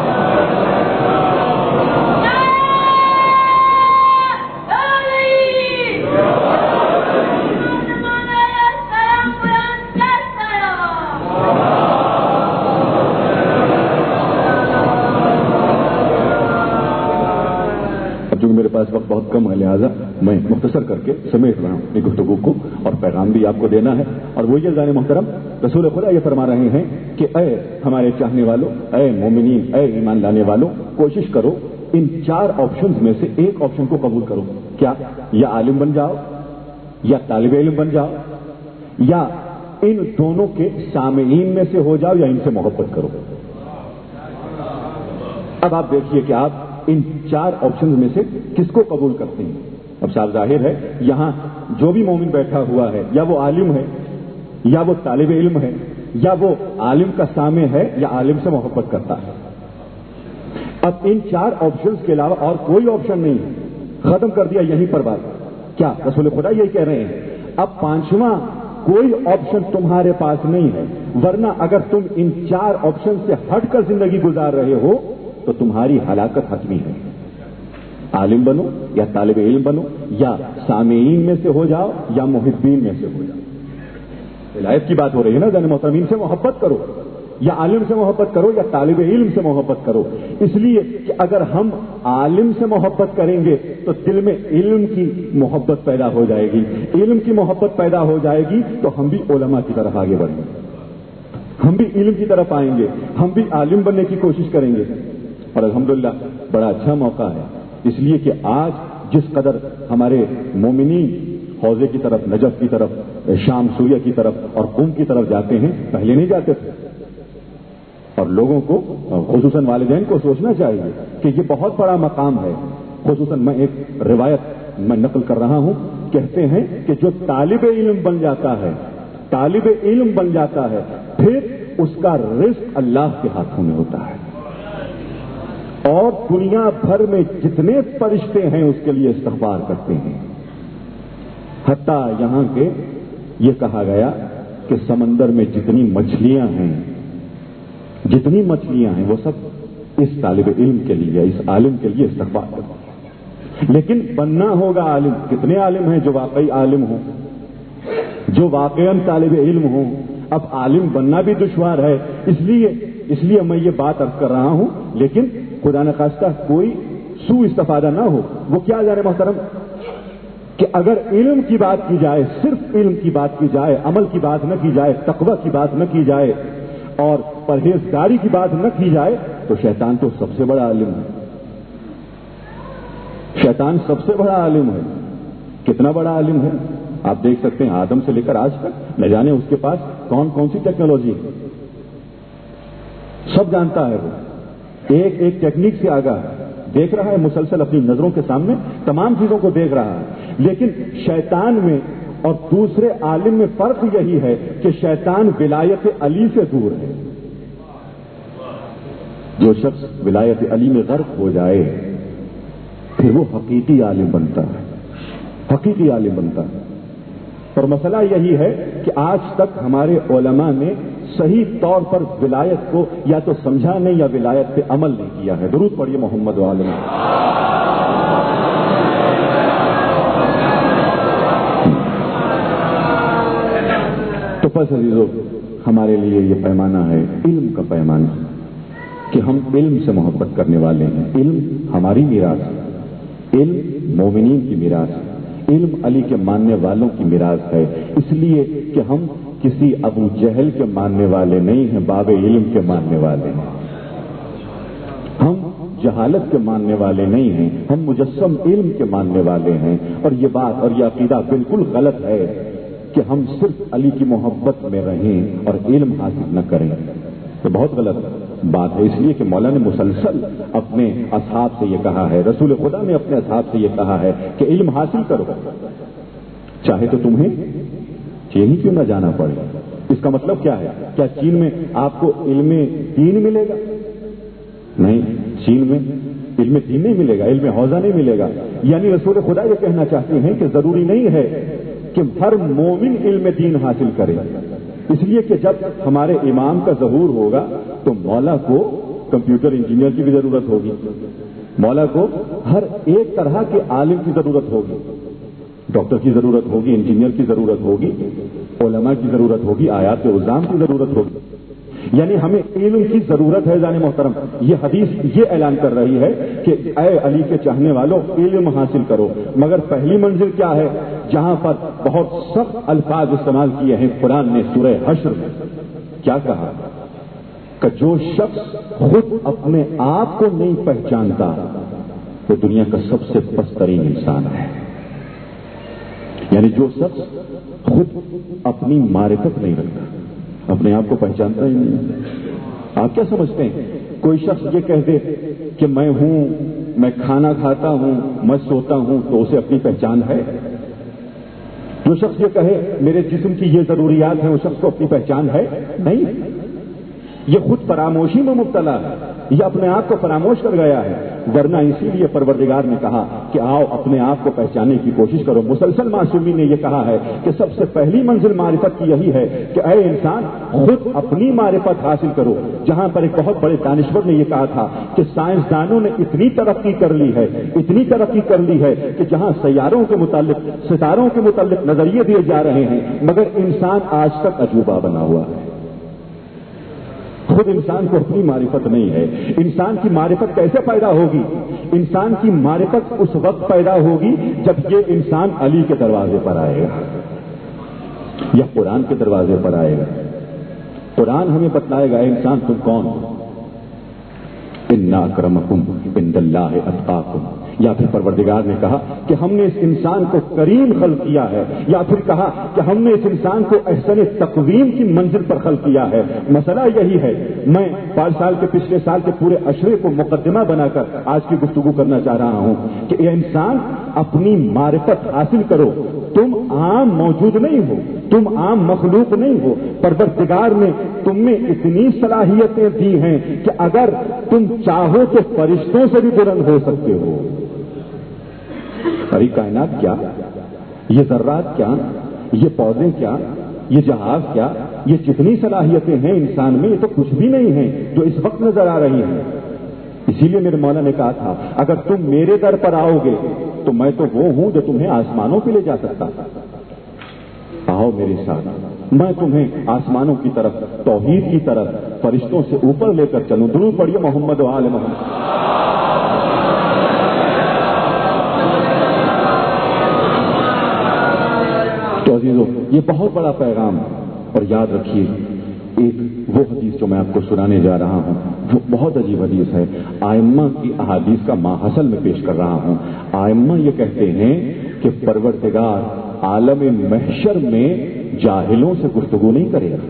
میرے پاس وقت بہت کم ہے، لہٰذا میں مختصر کر کے سمیٹ رہا ہوں اپنی گفتگو کو، اور پیغام بھی آپ کو دینا ہے، اور وہ یہ جانے محترم رسول خدا یہ فرما رہے ہیں کہ اے ہمارے چاہنے والوں، اے مومنین، اے ایمان لانے والوں، کوشش کرو ان چار آپشنز میں سے ایک آپشن کو قبول کرو۔ کیا؟ یا عالم بن جاؤ، یا طالب علم بن جاؤ، یا ان دونوں کے سامعین میں سے ہو جاؤ، یا ان سے محبت کرو۔ اب آپ دیکھیے کہ آپ ان چار آپشنز میں سے کس کو قبول کرتے ہیں۔ اب صاف ظاہر ہے یہاں جو بھی مومن بیٹھا ہوا ہے، یا وہ عالم ہے، یا وہ طالب علم ہے، یا وہ عالم کا سامع ہے، یا عالم سے محبت کرتا ہے۔ اب ان چار آپشنز کے علاوہ اور کوئی آپشن نہیں ہے، ختم کر دیا یہیں پر بات۔ کیا رسول خدا یہی کہہ رہے ہیں؟ اب پانچواں کوئی آپشن تمہارے پاس نہیں ہے، ورنہ اگر تم ان چار آپشن سے ہٹ کر زندگی گزار رہے ہو تو تمہاری ہلاکت حتمی ہے۔ عالم بنو، یا طالب علم بنو، یا سامعین میں سے ہو جاؤ، یا محبین میں سے ہو جاؤ۔ ولایت کی بات ہو رہی ہے نا، جان محترمین سے محبت کرو، یا عالم سے محبت کرو، یا طالب علم سے محبت کرو، اس لیے کہ اگر ہم عالم سے محبت کریں گے تو دل میں علم کی محبت پیدا ہو جائے گی، علم کی محبت پیدا ہو جائے گی تو ہم بھی علماء کی طرف آگے بڑھیں گے، ہم بھی علم کی طرف آئیں گے، ہم بھی عالم بننے کی کوشش کریں گے۔ اور الحمدللہ بڑا اچھا موقع ہے، اس لیے کہ آج جس قدر ہمارے مومنین حوضے کی طرف، نجف کی طرف، شام سوریہ کی طرف اور قم کی طرف جاتے ہیں، پہلے نہیں جاتے تھے، اور اور لوگوں کو خصوصاً والدین کو سوچنا چاہیے کہ یہ بہت بڑا مقام ہے. خصوصاً میں ایک روایت میں نقل کر رہا ہوں, کہتے ہیں کہ جو طالب علم بن جاتا ہے طالب علم بن جاتا ہے پھر اس کا رزق اللہ کے ہاتھوں میں ہوتا ہے, اور دنیا بھر میں جتنے فرشتے ہیں اس کے لیے استغفار کرتے ہیں. حتیٰ یہاں کے یہ کہا گیا کہ سمندر میں جتنی مچھلیاں ہیں جتنی مچھلیاں ہیں وہ سب اس طالب علم کے لیے, اس عالم کے لیے استغفار کرتے ہیں. لیکن بننا ہوگا عالم. کتنے عالم ہیں جو واقعی عالم ہوں, جو واقعاً طالب علم ہوں؟ اب عالم بننا بھی دشوار ہے. اس لیے اس لیے میں یہ بات عرض کر رہا ہوں, لیکن خدا نخواستہ کوئی سو استفادہ نہ ہو. وہ کیا جانے محترم کہ اگر علم کی بات کی جائے, صرف علم کی بات کی جائے, عمل کی بات نہ کی جائے, تقوی کی بات نہ کی جائے اور پرہیزگاری کی بات نہ کی جائے, تو شیطان تو سب سے بڑا عالم ہے. شیطان سب سے بڑا عالم ہے. کتنا بڑا عالم ہے آپ دیکھ سکتے ہیں. آدم سے لے کر آج تک نہ جانے اس کے پاس کون کون سی ٹیکنالوجی ہے, سب جانتا ہے. وہ ایک ایک ٹیکنیک سے آگاہ ہے, دیکھ رہا ہے مسلسل اپنی نظروں کے سامنے تمام چیزوں کو دیکھ رہا ہے. لیکن شیطان میں اور دوسرے عالم میں فرق یہی ہے کہ شیطان ولایت علی سے دور ہے. جو شخص ولایت علی میں غرق ہو جائے پھر وہ حقیقی عالم بنتا ہے, حقیقی عالم بنتا ہے. اور مسئلہ یہی ہے کہ آج تک ہمارے علماء نے صحیح طور پر ولایت کو یا تو سمجھا نہیں یا ولایت پہ عمل نہیں کیا ہے. درود پڑھیے محمد وعلم. تو بس عزیزو, ہمارے لیے یہ پیمانہ ہے علم کا پیمانہ کہ ہم علم سے محبت کرنے والے ہیں. علم ہماری میراث ہے, علم مومنین کی میراث ہے, علم علی کے ماننے والوں کی میراث ہے. اس لیے کہ ہم کسی ابو جہل کے ماننے والے نہیں ہیں, باب علم کے ماننے والے ہیں. ہم جہالت کے ماننے والے نہیں ہیں, ہم مجسم علم کے ماننے والے ہیں. اور یہ بات اور یہ عقیدہ بالکل غلط ہے کہ ہم صرف علی کی محبت میں رہیں اور علم حاصل نہ کریں. تو بہت غلط بات ہے. اس لیے کہ مولا نے مسلسل اپنے اصحاب سے یہ کہا ہے, رسول خدا نے اپنے اصحاب سے یہ کہا ہے کہ علم حاصل کرو, چاہے تو تمہیں چین ہی کیوں نہ جانا پڑے. اس کا مطلب کیا ہے؟ کیا چین میں آپ کو علم دین ملے گا؟ نہیں, چین میں علم دین نہیں ملے گا, علم حوزہ نہیں ملے گا. یعنی رسول خدا یہ کہنا چاہتے ہیں کہ ضروری نہیں ہے کہ ہر مومن علم دین حاصل کرے. اس لیے کہ جب ہمارے امام کا ظہور ہوگا تو مولا کو کمپیوٹر انجینئر کی بھی ضرورت ہوگی, مولا کو ہر ایک طرح کے عالم کی ضرورت ہوگی, ڈاکٹر کی ضرورت ہوگی, انجینئر کی ضرورت ہوگی, علماء کی ضرورت ہوگی, آیات عظام کی ضرورت ہوگی. یعنی ہمیں علم کی ضرورت ہے. جان محترم, یہ حدیث یہ اعلان کر رہی ہے کہ اے علی کے چاہنے والوں علم حاصل کرو. مگر پہلی منزل کیا ہے؟ جہاں پر بہت سخت الفاظ استعمال کیے ہیں قرآن نے سورہ حشر میں. کیا کہا کہ جو شخص خود اپنے آپ کو نہیں پہچانتا وہ دنیا کا سب سے پسترین انسان ہے. یعنی جو شخص خود اپنی معرفت نہیں رکھتا, اپنے آپ کو پہچانتا ہی نہیں. آپ کیا سمجھتے ہیں؟ کوئی شخص یہ کہہ دے کہ میں ہوں, میں کھانا کھاتا ہوں, میں سوتا ہوں, تو اسے اپنی پہچان ہے؟ جو شخص یہ کہے میرے جسم کی یہ ضروریات ہیں, وہ شخص کو اپنی پہچان ہے؟ نہیں. یہ خود فراموشی میں مبتلا ہے, یہ اپنے آپ کو فراموش کر گیا ہے. ورنہ اسی لیے پروردگار نے کہا کہ آؤ اپنے آپ کو پہچاننے کی کوشش کرو. مسلسل معصومین نے یہ کہا ہے کہ سب سے پہلی منزل معرفت کی یہی ہے کہ اے انسان خود اپنی معرفت حاصل کرو. جہاں پر ایک بہت بڑے دانشور نے یہ کہا تھا کہ سائنسدانوں نے اتنی ترقی کر لی ہے, اتنی ترقی کر لی ہے کہ جہاں سیاروں کے متعلق, ستاروں کے متعلق نظریے دیے جا رہے ہیں, مگر انسان آج تک عجوبہ بنا ہوا ہے. خود انسان کو اپنی معرفت نہیں ہے. انسان کی معرفت کیسے پیدا ہوگی؟ انسان کی معرفت اس وقت پیدا ہوگی جب یہ انسان علی کے دروازے پر آئے گا یا قرآن کے دروازے پر آئے گا. قرآن ہمیں بتلائے گا, اے انسان تم کون ہو؟ ان اکرمکم عند اللہ اتقاکم. یا پھر پروردگار نے کہا کہ ہم نے اس انسان کو کریم خلق کیا ہے، یا پھر کہا کہ ہم نے اس انسان کو احسن تقویم کی منزل پر خلق کیا ہے؟ مسئلہ یہی ہے۔ میں پانچ سال کے پچھلے سال کے پورے اشرے کو مقدمہ بنا کر آج کی گفتگو کرنا چاہ رہا ہوں کہ یہ انسان اپنی معرفت حاصل کرو۔ تم عام موجود نہیں ہو، تم عام مخلوق نہیں ہو، پروردگار نے تم میں اتنی صلاحیتیں دی ہیں کہ اگر تم چاہو تو فرشتوں سے بھی بلند ہو سکتے ہو۔ ساری کائنات کیا، یہ ذرات کیا، یہ پودے کیا، یہ جہاز کیا، یہ جتنی صلاحیتیں ہیں انسان میں، یہ تو کچھ بھی نہیں ہیں جو اس وقت نظر آ رہی ہیں۔ اسی لیے میرے مولا نے کہا تھا اگر تم میرے در پر آؤ گے تو میں تو وہ ہوں جو تمہیں آسمانوں پہ لے جا سکتا۔ آؤ میرے ساتھ، میں تمہیں آسمانوں کی طرف، توحید کی طرف، فرشتوں سے اوپر لے کر چلوں۔ درود پڑھیے محمد و آل محمد۔ تو عزیزو، یہ بہت بڑا پیغام، اور یاد رکھیے ایک وہ حدیث جو میں آپ کو سنانے جا رہا ہوں وہ بہت عجیب حدیث ہے، آئمہ کی احادیث کا ماحصل میں پیش کر رہا ہوں۔ آئمہ یہ کہتے ہیں کہ پروردگار عالم محشر میں جاہلوں سے گفتگو نہیں کرے گا۔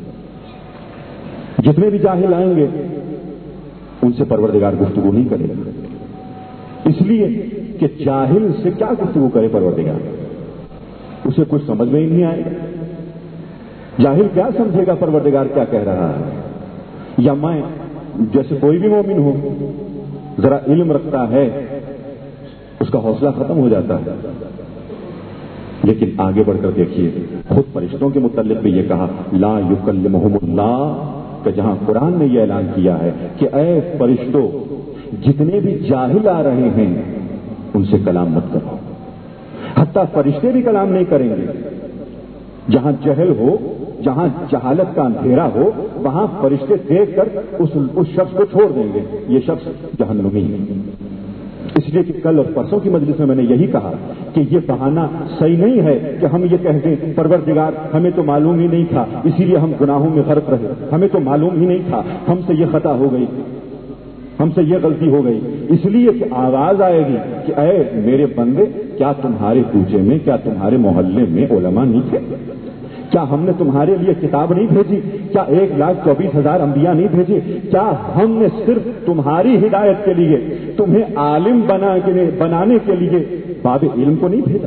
جتنے بھی جاہل آئیں گے ان سے پروردگار گفتگو نہیں کرے گا، اس لیے کہ جاہل سے کیا گفتگو کرے پروردگار، اسے کچھ سمجھ میں ہی نہیں آئے گا۔ جاہل کیا سمجھے گا پروردگار کیا کہہ رہا ہے؟ یا میں جیسے کوئی بھی مومن ہو، ذرا علم رکھتا ہے اس کا حوصلہ ختم ہو جاتا ہے، لیکن آگے بڑھ کر دیکھیے خود فرشتوں کے متعلق بھی یہ کہا لا یکلمہم اللہ، کہ جہاں قرآن نے یہ اعلان کیا ہے کہ اے فرشتوں جتنے بھی جاہل آ رہے ہیں ان سے کلام مت کرو، حتیٰ فرشتے بھی کلام نہیں کریں گے۔ جہاں جہل ہو، جہاں جہالت کا اندھیرا ہو، وہاں فرشتے دیکھ کر اس اس شخص کو چھوڑ دیں گے، یہ شخص جہنمی ہے۔ اس لیے کہ کل اور پرسوں کی مجلس میں میں نے یہی کہا کہ یہ بہانہ صحیح نہیں ہے کہ ہم یہ کہہ دیں پروردگار ہمیں تو معلوم ہی نہیں تھا اسی لیے ہم گناہوں میں غرق رہے، ہمیں تو معلوم ہی نہیں تھا، ہم سے یہ خطا ہو گئی، ہم سے یہ غلطی ہو گئی۔ اس لیے کہ آواز آئے گی کہ اے میرے بندے، کیا تمہارے کوچے میں، کیا تمہارے محلے میں علماء نہیں تھے؟ کیا ہم نے تمہارے لیے کتاب نہیں بھیجی؟ کیا ایک لاکھ چوبیس ہزار انبیاء نہیں بھیجے؟ کیا ہم نے صرف تمہاری ہدایت کے لیے، تمہیں عالم بنا کے بنانے کے لیے باب علم کو نہیں بھیجا،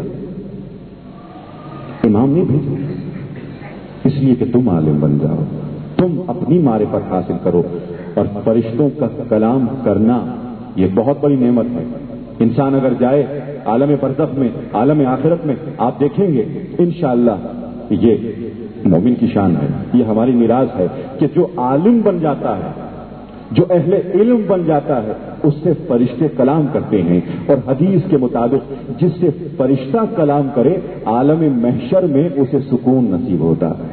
امام نہیں بھیجا؟ اس لیے کہ تم عالم بن جاؤ، تم اپنی معرفت حاصل کرو۔ اور فرشتوں کا کلام کرنا یہ بہت بڑی نعمت ہے۔ انسان اگر جائے عالم برزخ میں، عالم آخرت میں، آپ دیکھیں گے انشاءاللہ یہ مومن کی شان ہے، یہ ہماری میراث ہے کہ جو عالم بن جاتا ہے، جو اہل علم بن جاتا ہے، اس سے فرشتے کلام کرتے ہیں۔ اور حدیث کے مطابق جس سے فرشتہ کلام کرے عالم محشر میں اسے سکون نصیب ہوتا ہے،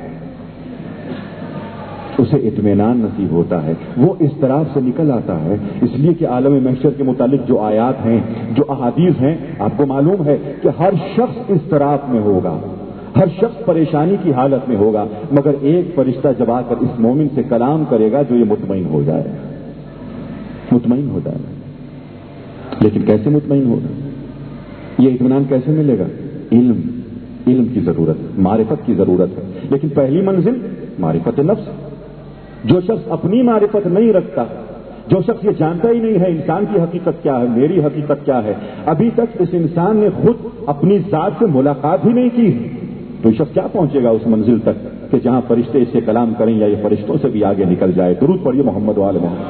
اسے اطمینان نصیب ہوتا ہے، وہ اضطراب سے نکل آتا ہے۔ اس لیے کہ عالم محشر کے متعلق جو آیات ہیں، جو احادیث ہیں، آپ کو معلوم ہے کہ ہر شخص اضطراب میں ہوگا، ہر شخص پریشانی کی حالت میں ہوگا، مگر ایک فرشتہ جب آ کر اس مومن سے کلام کرے گا جو یہ مطمئن ہو جائے، مطمئن ہو جائے۔ لیکن کیسے مطمئن ہوگا؟ یہ اطمینان کیسے ملے گا؟ علم، علم کی ضرورت ہے، معرفت کی ضرورت ہے۔ لیکن پہلی منزل معرفت نفس۔ جو شخص اپنی معرفت نہیں رکھتا، جو شخص یہ جانتا ہی نہیں ہے انسان کی حقیقت کیا ہے، میری حقیقت کیا ہے، ابھی تک اس انسان نے خود اپنی ذات سے ملاقات ہی نہیں کی، تو یہ شخص کیا پہنچے گا اس منزل تک کہ جہاں فرشتے اس سے کلام کریں یا یہ فرشتوں سے بھی آگے نکل جائے؟ درود پڑھیے محمد و آل محمد۔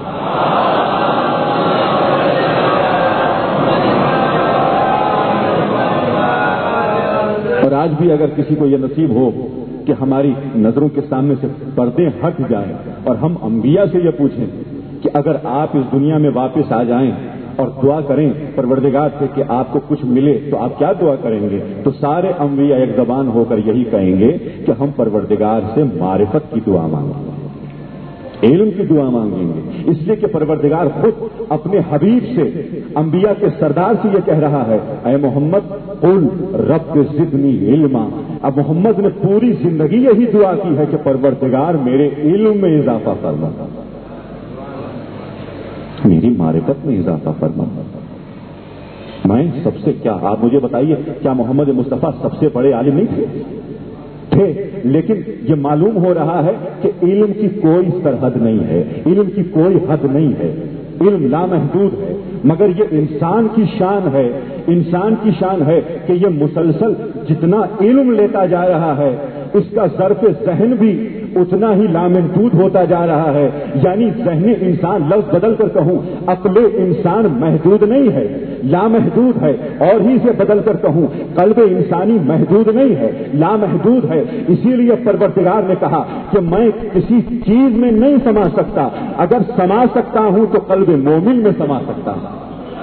اور آج بھی اگر کسی کو یہ نصیب ہو کہ ہماری نظروں کے سامنے سے پردے ہٹ جائیں اور ہم انبیاء سے یہ پوچھیں کہ اگر آپ اس دنیا میں واپس آ جائیں اور دعا کریں پروردگار سے کہ آپ کو کچھ ملے تو آپ کیا دعا کریں گے؟ تو سارے انبیاء ایک زبان ہو کر یہی کہیں گے کہ ہم پروردگار سے معرفت کی دعا مانگیں گے، علم کی دعا مانگیں گے۔ اس لیے کہ پروردگار خود اپنے حبیب سے، انبیاء کے سردار سے یہ کہہ رہا ہے اے محمد قل رب زدنی علما۔ اب محمد نے پوری زندگی یہی دعا کی ہے کہ پروردگار میرے علم میں اضافہ فرما، میری معرفت میں اضافہ فرما۔ میں سب سے کیا؟ آپ مجھے بتائیے، کیا محمد مصطفیٰ سب سے بڑے عالم نہیں تھے؟ تھے، لیکن یہ معلوم ہو رہا ہے کہ علم کی کوئی سرحد نہیں ہے، علم کی کوئی حد نہیں ہے، علم لامحدود ہے، مگر یہ انسان کی شان ہے، انسان کی شان ہے کہ یہ مسلسل جتنا علم لیتا جا رہا ہے اس کا ظرف ذہن بھی اتنا ہی لامحدود ہوتا جا رہا ہے. یعنی ذہن انسان، لفظ بدل کر کہوں، عقل انسان محدود نہیں ہے، لامحدود ہے. اور ہی سے بدل کر کہوں، قلب انسانی محدود نہیں ہے، لامحدود ہے. اسی لیے پروردگار نے کہا کہ میں کسی چیز میں نہیں سما سکتا، اگر سما سکتا ہوں تو قلب مومن میں سما سکتا ہوں.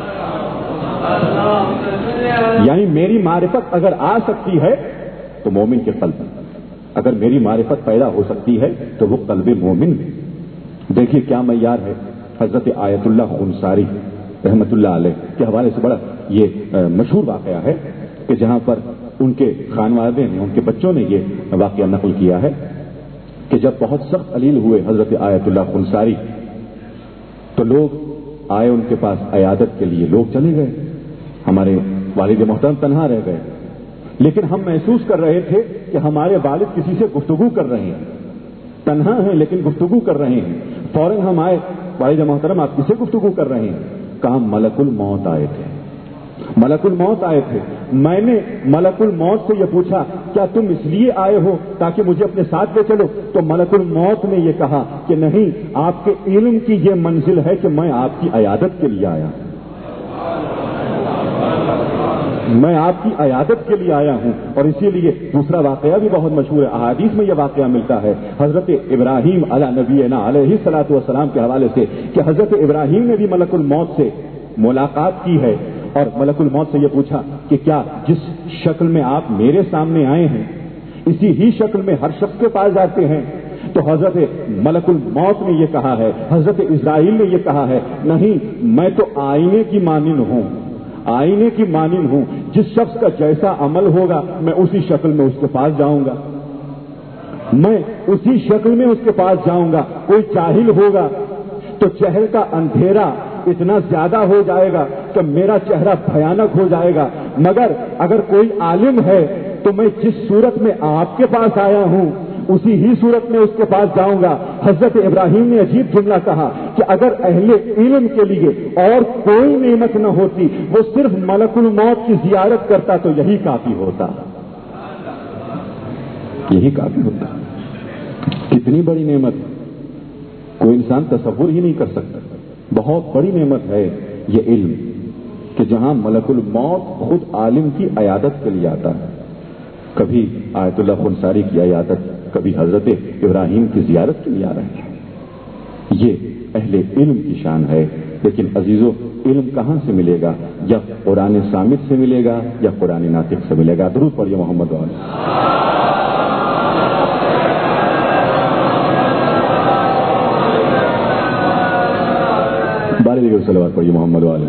یعنی میری معرفت اگر آ سکتی ہے تو مومن کے قلب، اگر میری معرفت پیدا ہو سکتی ہے تو وہ قلب مومن میں. دیکھیے کیا معیار ہے. حضرت آیت اللہ انصاری رحمت اللہ علیہ کے حوالے سے بڑا یہ مشہور واقعہ ہے کہ جہاں پر ان کے خانوادے نے، ان کے بچوں نے یہ واقعہ نقل کیا ہے کہ جب بہت سخت علیل ہوئے حضرت آیت اللہ انصاری تو لوگ آئے ان کے پاس عیادت کے لیے. لوگ چلے گئے، ہمارے والد محترم تنہا رہ گئے، لیکن ہم محسوس کر رہے تھے کہ ہمارے والد کسی سے گفتگو کر رہے ہیں، تنہا ہیں لیکن گفتگو کر رہے ہیں. فوراً ہم آئے، والد محترم آپ کس سے گفتگو کر رہے ہیں؟ کہا ملک الموت آئے تھے، ملک الموت آئے تھے. میں نے ملک الموت سے یہ پوچھا کیا تم اس لیے آئے ہو تاکہ مجھے اپنے ساتھ لے چلو؟ تو ملک الموت نے یہ کہا کہ نہیں، آپ کے علم کی یہ منزل ہے کہ میں آپ کی عیادت کے لیے آیا ہوں، میں آپ کی عیادت کے لیے آیا ہوں. اور اسی لیے دوسرا واقعہ بھی بہت مشہور ہے، احادیث میں یہ واقعہ ملتا ہے حضرت ابراہیم علی نبینا علیہ الصلوۃ والسلام کے حوالے سے کہ حضرت ابراہیم نے بھی ملک الموت سے ملاقات کی ہے اور ملک الموت سے یہ پوچھا کہ کیا جس شکل میں آپ میرے سامنے آئے ہیں اسی ہی شکل میں ہر شخص کے پاس جاتے ہیں؟ تو حضرت ملک الموت نے یہ کہا ہے، حضرت اسرائیل نے یہ کہا ہے نہیں، میں تو آئینے کی مانند ہوں، آئینے کی مانند ہوں. جس شخص کا جیسا عمل ہوگا میں اسی شکل میں اس کے پاس جاؤں گا، میں اسی شکل میں اس کے پاس جاؤں گا. کوئی جاہل ہوگا تو چہرے کا اندھیرا اتنا زیادہ ہو جائے گا کہ میرا چہرہ بھیانک ہو جائے گا، مگر اگر کوئی عالم ہے تو میں جس صورت میں آپ کے پاس آیا ہوں اسی ہی صورت میں اس کے پاس جاؤں گا. حضرت ابراہیم نے عجیب جملہ کہا کہ اگر اہل علم کے لیے اور کوئی نعمت نہ ہوتی، وہ صرف ملک الموت کی زیارت کرتا تو یہی کافی ہوتا، یہی کافی ہوتا. کتنی بڑی نعمت کوئی انسان تصور ہی نہیں کر سکتا. بہت بڑی نعمت ہے یہ علم کہ جہاں ملک الموت خود عالم کی عیادت کے لیے آتا ہے. کبھی آیت اللہ انصاری کی عیادت، کبھی حضرت ابراہیم کی زیارت کے لیے آ رہے ہیں. یہ اہل علم کی شان ہے. لیکن عزیزو، علم کہاں سے ملے گا؟ یا قرآن صامت سے ملے گا یا قرآن ناطق سے ملے گا. درود پڑھیے محمد والے. بارے دیگر صلوات پڑھیے محمد والے.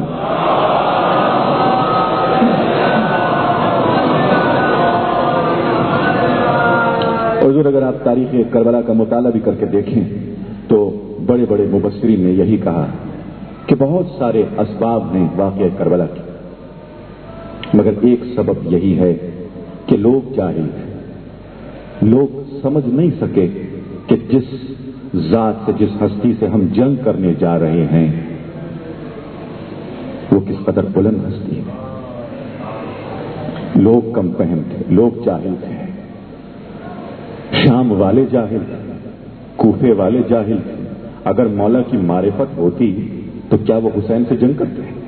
حضور اگر آپ تاریخ کربلا کا مطالعہ بھی کر کے دیکھیں تو بڑے بڑے مبصرین نے یہی کہا کہ بہت سارے اسباب ہیں واقعہ کربلا کے، مگر ایک سبب یہی ہے کہ لوگ جاہل ہیں، لوگ سمجھ نہیں سکے کہ جس ذات سے، جس ہستی سے ہم جنگ کرنے جا رہے ہیں وہ کس قدر بلند ہستی ہے. لوگ کم فہم تھے، لوگ جاہل تھے. شام والے جاہل، کوفے والے جاہل. اگر مولا کی معرفت ہوتی تو کیا وہ حسین سے جنگ کرتے ہیں؟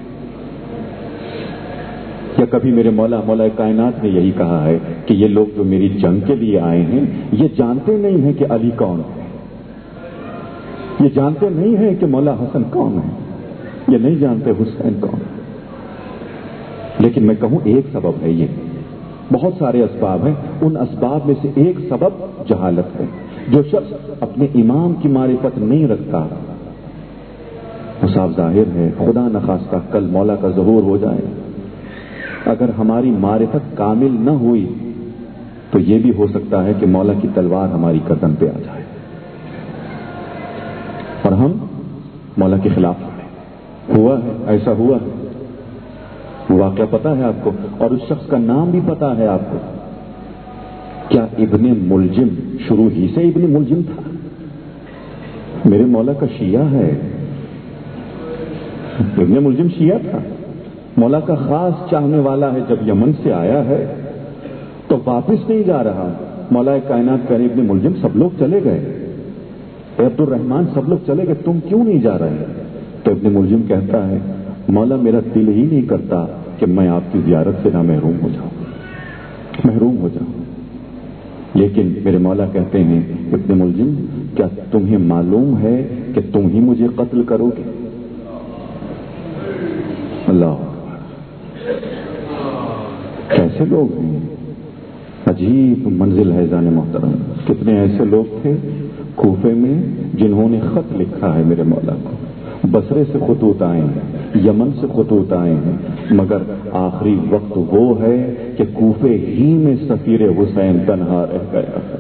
یا کبھی میرے مولا مولا کائنات نے یہی کہا ہے کہ یہ لوگ جو میری جنگ کے لیے آئے ہیں یہ جانتے نہیں ہیں کہ علی کون ہے، یہ جانتے نہیں ہیں کہ مولا حسن کون ہے، یہ نہیں جانتے حسین کون ہے. لیکن میں کہوں ایک سبب ہے، یہ بہت سارے اسباب ہیں، ان اسباب میں سے ایک سبب جہالت ہے. جو شخص اپنے امام کی معرفت نہیں رکھتا وہ صاف ظاہر ہے خدا نخواستہ کل مولا کا ظہور ہو جائے. اگر ہماری معرفت کامل نہ ہوئی تو یہ بھی ہو سکتا ہے کہ مولا کی تلوار ہماری گردن پہ آ جائے اور ہم مولا کے خلاف ہوا ہے. ایسا ہوا ہے، واقعہ پتا ہے آپ کو، اور اس شخص کا نام بھی پتا ہے آپ کو؟ کیا ابن ملجم شروع ہی سے ابن ملجم تھا؟ میرے مولا کا شیعہ ہے، ابن ملجم شیعہ تھا، مولا کا خاص چاہنے والا ہے. جب یمن سے آیا ہے تو واپس نہیں جا رہا. مولا کائنات کہے ابن ملجم سب لوگ چلے گئے، عبد الرحمان سب لوگ چلے گئے، تم کیوں نہیں جا رہے؟ تو ابن ملجم کہتا ہے مولا میرا دل ہی نہیں کرتا کہ میں آپ کی زیارت سے نہ محروم ہو جاؤں محروم ہو جاؤں لیکن میرے مولا کہتے ہیں ابن ملجم کیا تمہیں معلوم ہے کہ تم ہی مجھے قتل کرو گے؟ اللہ، کیسے لوگ ہیں، عجیب منزل ہے جان محترم. کتنے ایسے لوگ تھے کوفے میں جنہوں نے خط لکھا ہے میرے مولا کو، بصرے سے خطوط آئے ہیں، یمن سے خطوط آئے ہیں، مگر آخری وقت وہ ہے کہ کوفے ہی میں سفیر حسین تنہا رہ گیا ہے.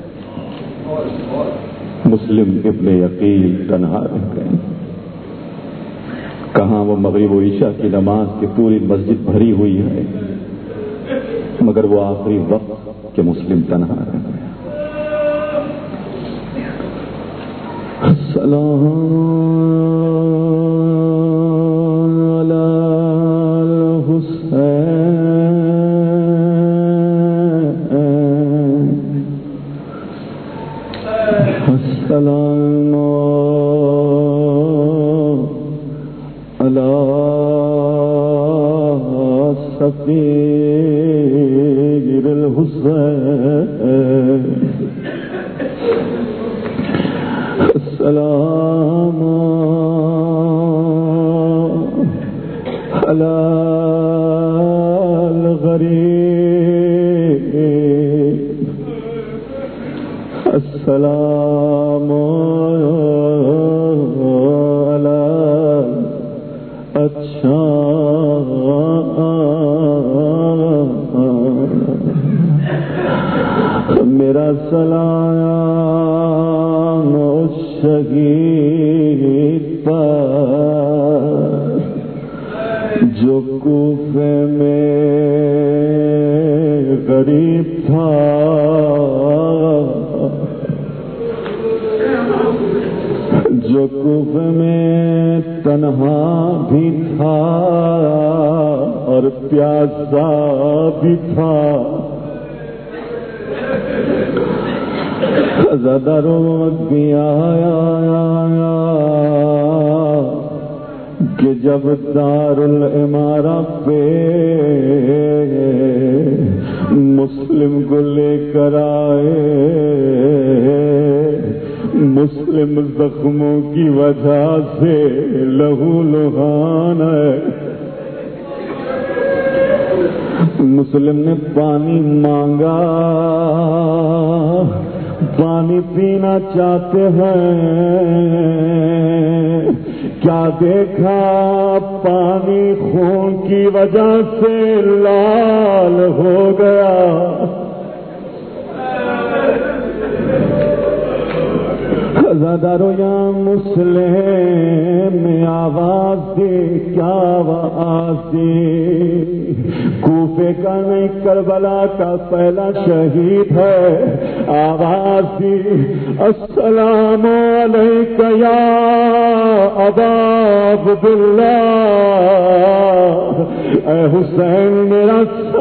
مسلم ابن عقیل تنہا رہ گئے. کہاں وہ مغرب و عشاء کی نماز کی پوری مسجد بھری ہوئی ہے، مگر وہ آخری وقت کہ مسلم تنہا رہ گئے. السلام علی الحسین السلام علی سفیر الحسین السلام علی الغریب السلام علی اچھا میرا سلام اس شہید پر جو کوفے میں غریب تھا، جو کوفے میں تنہا بھی تھا اور پیاسا بھی تھا. زیادہ روک بھی آیا کہ جب دار العمارہ پہ مسلم کو لے کر آئے، مسلم زخموں کی وجہ سے لہو لہان ہے. مسلم نے پانی مانگا، پانی پینا چاہتے ہیں، کیا دیکھا پانی خون کی وجہ سے لال ہو گیا. زادارو یا مسلم آواز دے، کیا آواز دے، کوفے کا نہیں کربلا کا پہلا شہید ہے. آواز دی السلام علیک یا ابا عبداللہ، اے حسین میرا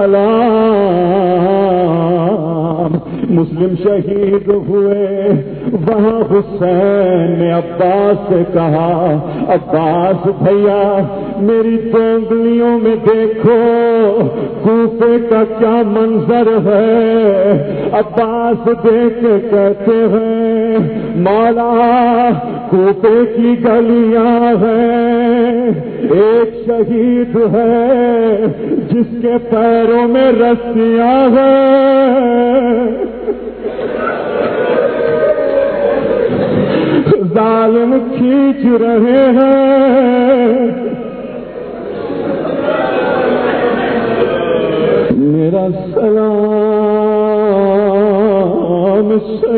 سلام. مسلم شہید ہوئے، وہاں حسین نے عباس سے کہا عباس بھیا میری دو انگلیوں میں دیکھو کوفے کا کیا منظر ہے. عباس دیکھ کے کہتے ہیں مولا کوفے کی گلیاں ہیں، ایک شہید ہے جس کے پیروں میں رسیاں ہیں، ظالم کھینچ رہے ہیں. میرا سلام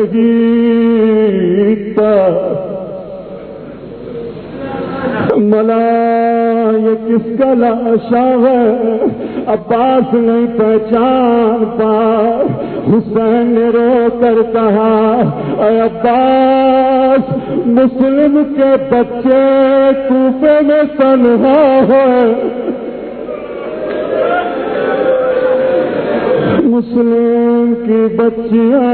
شہید پر. ملا یہ کس کا لاشا ہے، عباس نہیں پہچان پا۔ حسین نے رو کر کہا اے عباس، مسلم کے بچے کوفے میں تنہا ہے، مسلم کی بچیاں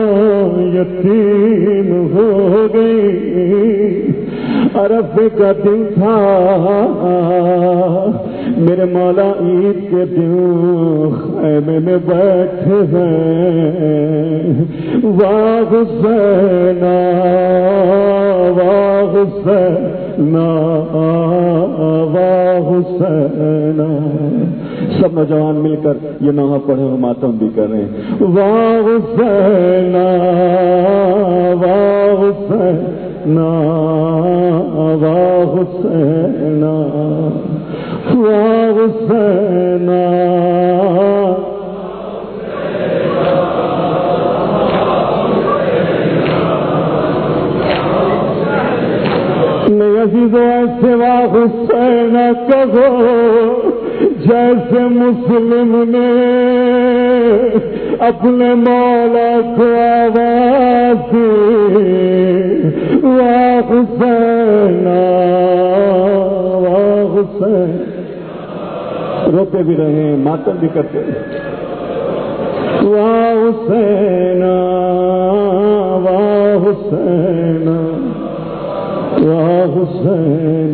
یتیم ہو گئی۔ عرفے کا دن تھا، میرے مولا عید کے دن خیمے میں بیٹھے ہیں۔ واہ حسین واہ حسین واہ حسین، سب نوجوان مل کر یہ نوحہ پڑھے اور ماتم بھی کر رہے ہیں۔ واہ حسین واہ حسین واہ حسین واہ حسین۔ میں عزیزو ایسے واہ حسین کہو جیسے مسلم نے اپنے مولا کو آواز دی، واہ حسین واہ حسین۔ روتے بھی رہے، ماتم بھی کرتے، واہ حسین واہ حسین واہ حسین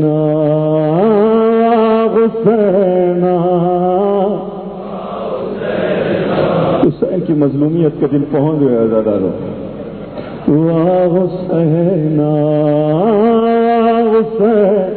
حسین۔ حسین کی مظلومیت کے دن پہنچ گئے عزادارو۔ واہ حسین حسین۔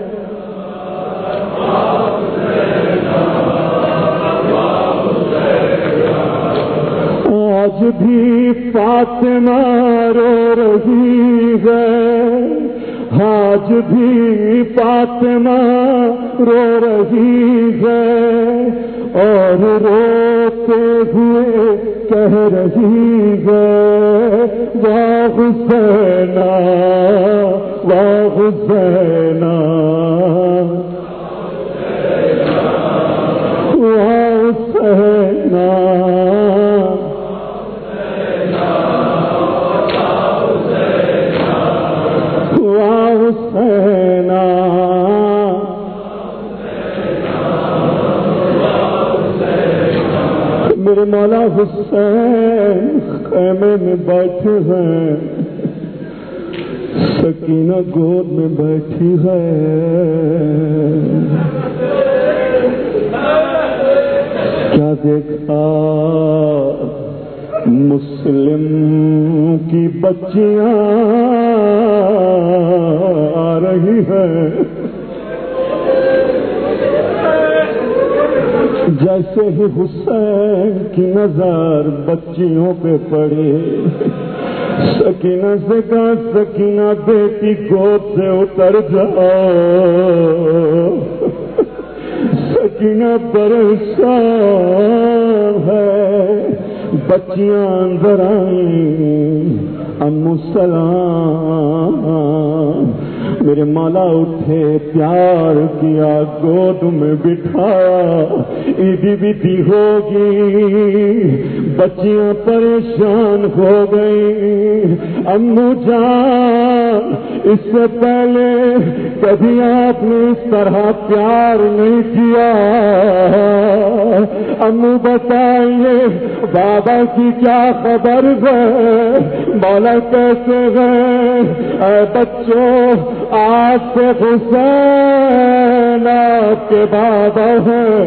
آج بھی فاطمہ رو رہی ہے، آج بھی فاطمہ رو رہی ہے، اور روتے ہوئے کہہ رہی ہے واہ حسین واہ حسین واہ حسین۔ میرے مولا حسین خیمے میں بیٹھے ہیں، سکینہ گود میں بیٹھی ہے، کیا دیکھا مسلم کی بچیاں آ رہی ہیں، جیسے ہی حسین کی نظر بچیوں پہ پڑی، سکینہ سے کہا سکینہ بیٹی گود سے اتر جاؤ۔ سکینہ پریشان ہے، بچیاں اندر آئیں، امو سلام۔ میرے مولا اٹھے، پیار کیا، گود میں بٹھایا، عیدی بیتی ہوگی، بچیاں پریشان ہو گئی۔ امو جان، اس سے پہلے کبھی آپ نے اس طرح پیار نہیں کیا، امو بتائیے بابا کی کیا خبر ہے، مولا کیسے ہے؟ اے بچوں، آج سے حسین آپ کے بابا ہیں۔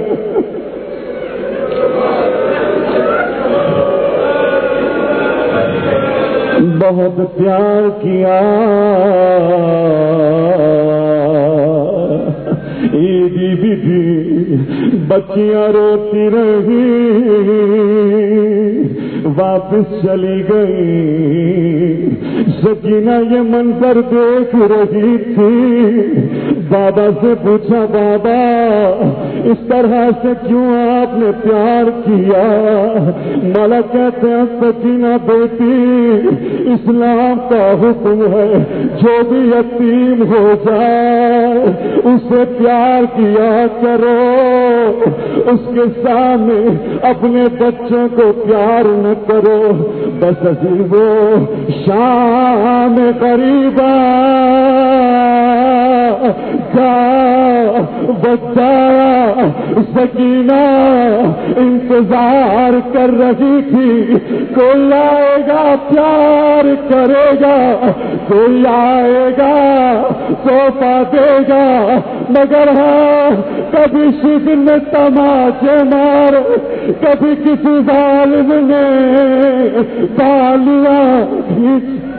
بہت پیار کیا، عیدی بھی تھی، بچیاں روتی رہی، واپس چلی گئی۔ سکینہ یہ منظر دیکھ رہی تھی، بابا سے پوچھا بابا اس طرح سے کیوں آپ نے پیار کیا. مولا کہتے ہیں سکینہ بیٹی اسلام کا حکم ہے جو بھی یتیم ہو جائے اسے پیار کیا کرو. اس کے سامنے اپنے بچوں کو پیار نہ کرو. بس عزیزو شام قریبا کا بچہ سکینہ انتظار کر رہی تھی. کوئی آئے گا پیار کرے گا, کوئی آئے گا صوفہ دے گا, مگر ہاں کبھی شکن میں تماچے مار, کبھی کسی ظالم نے بالیا کھینچ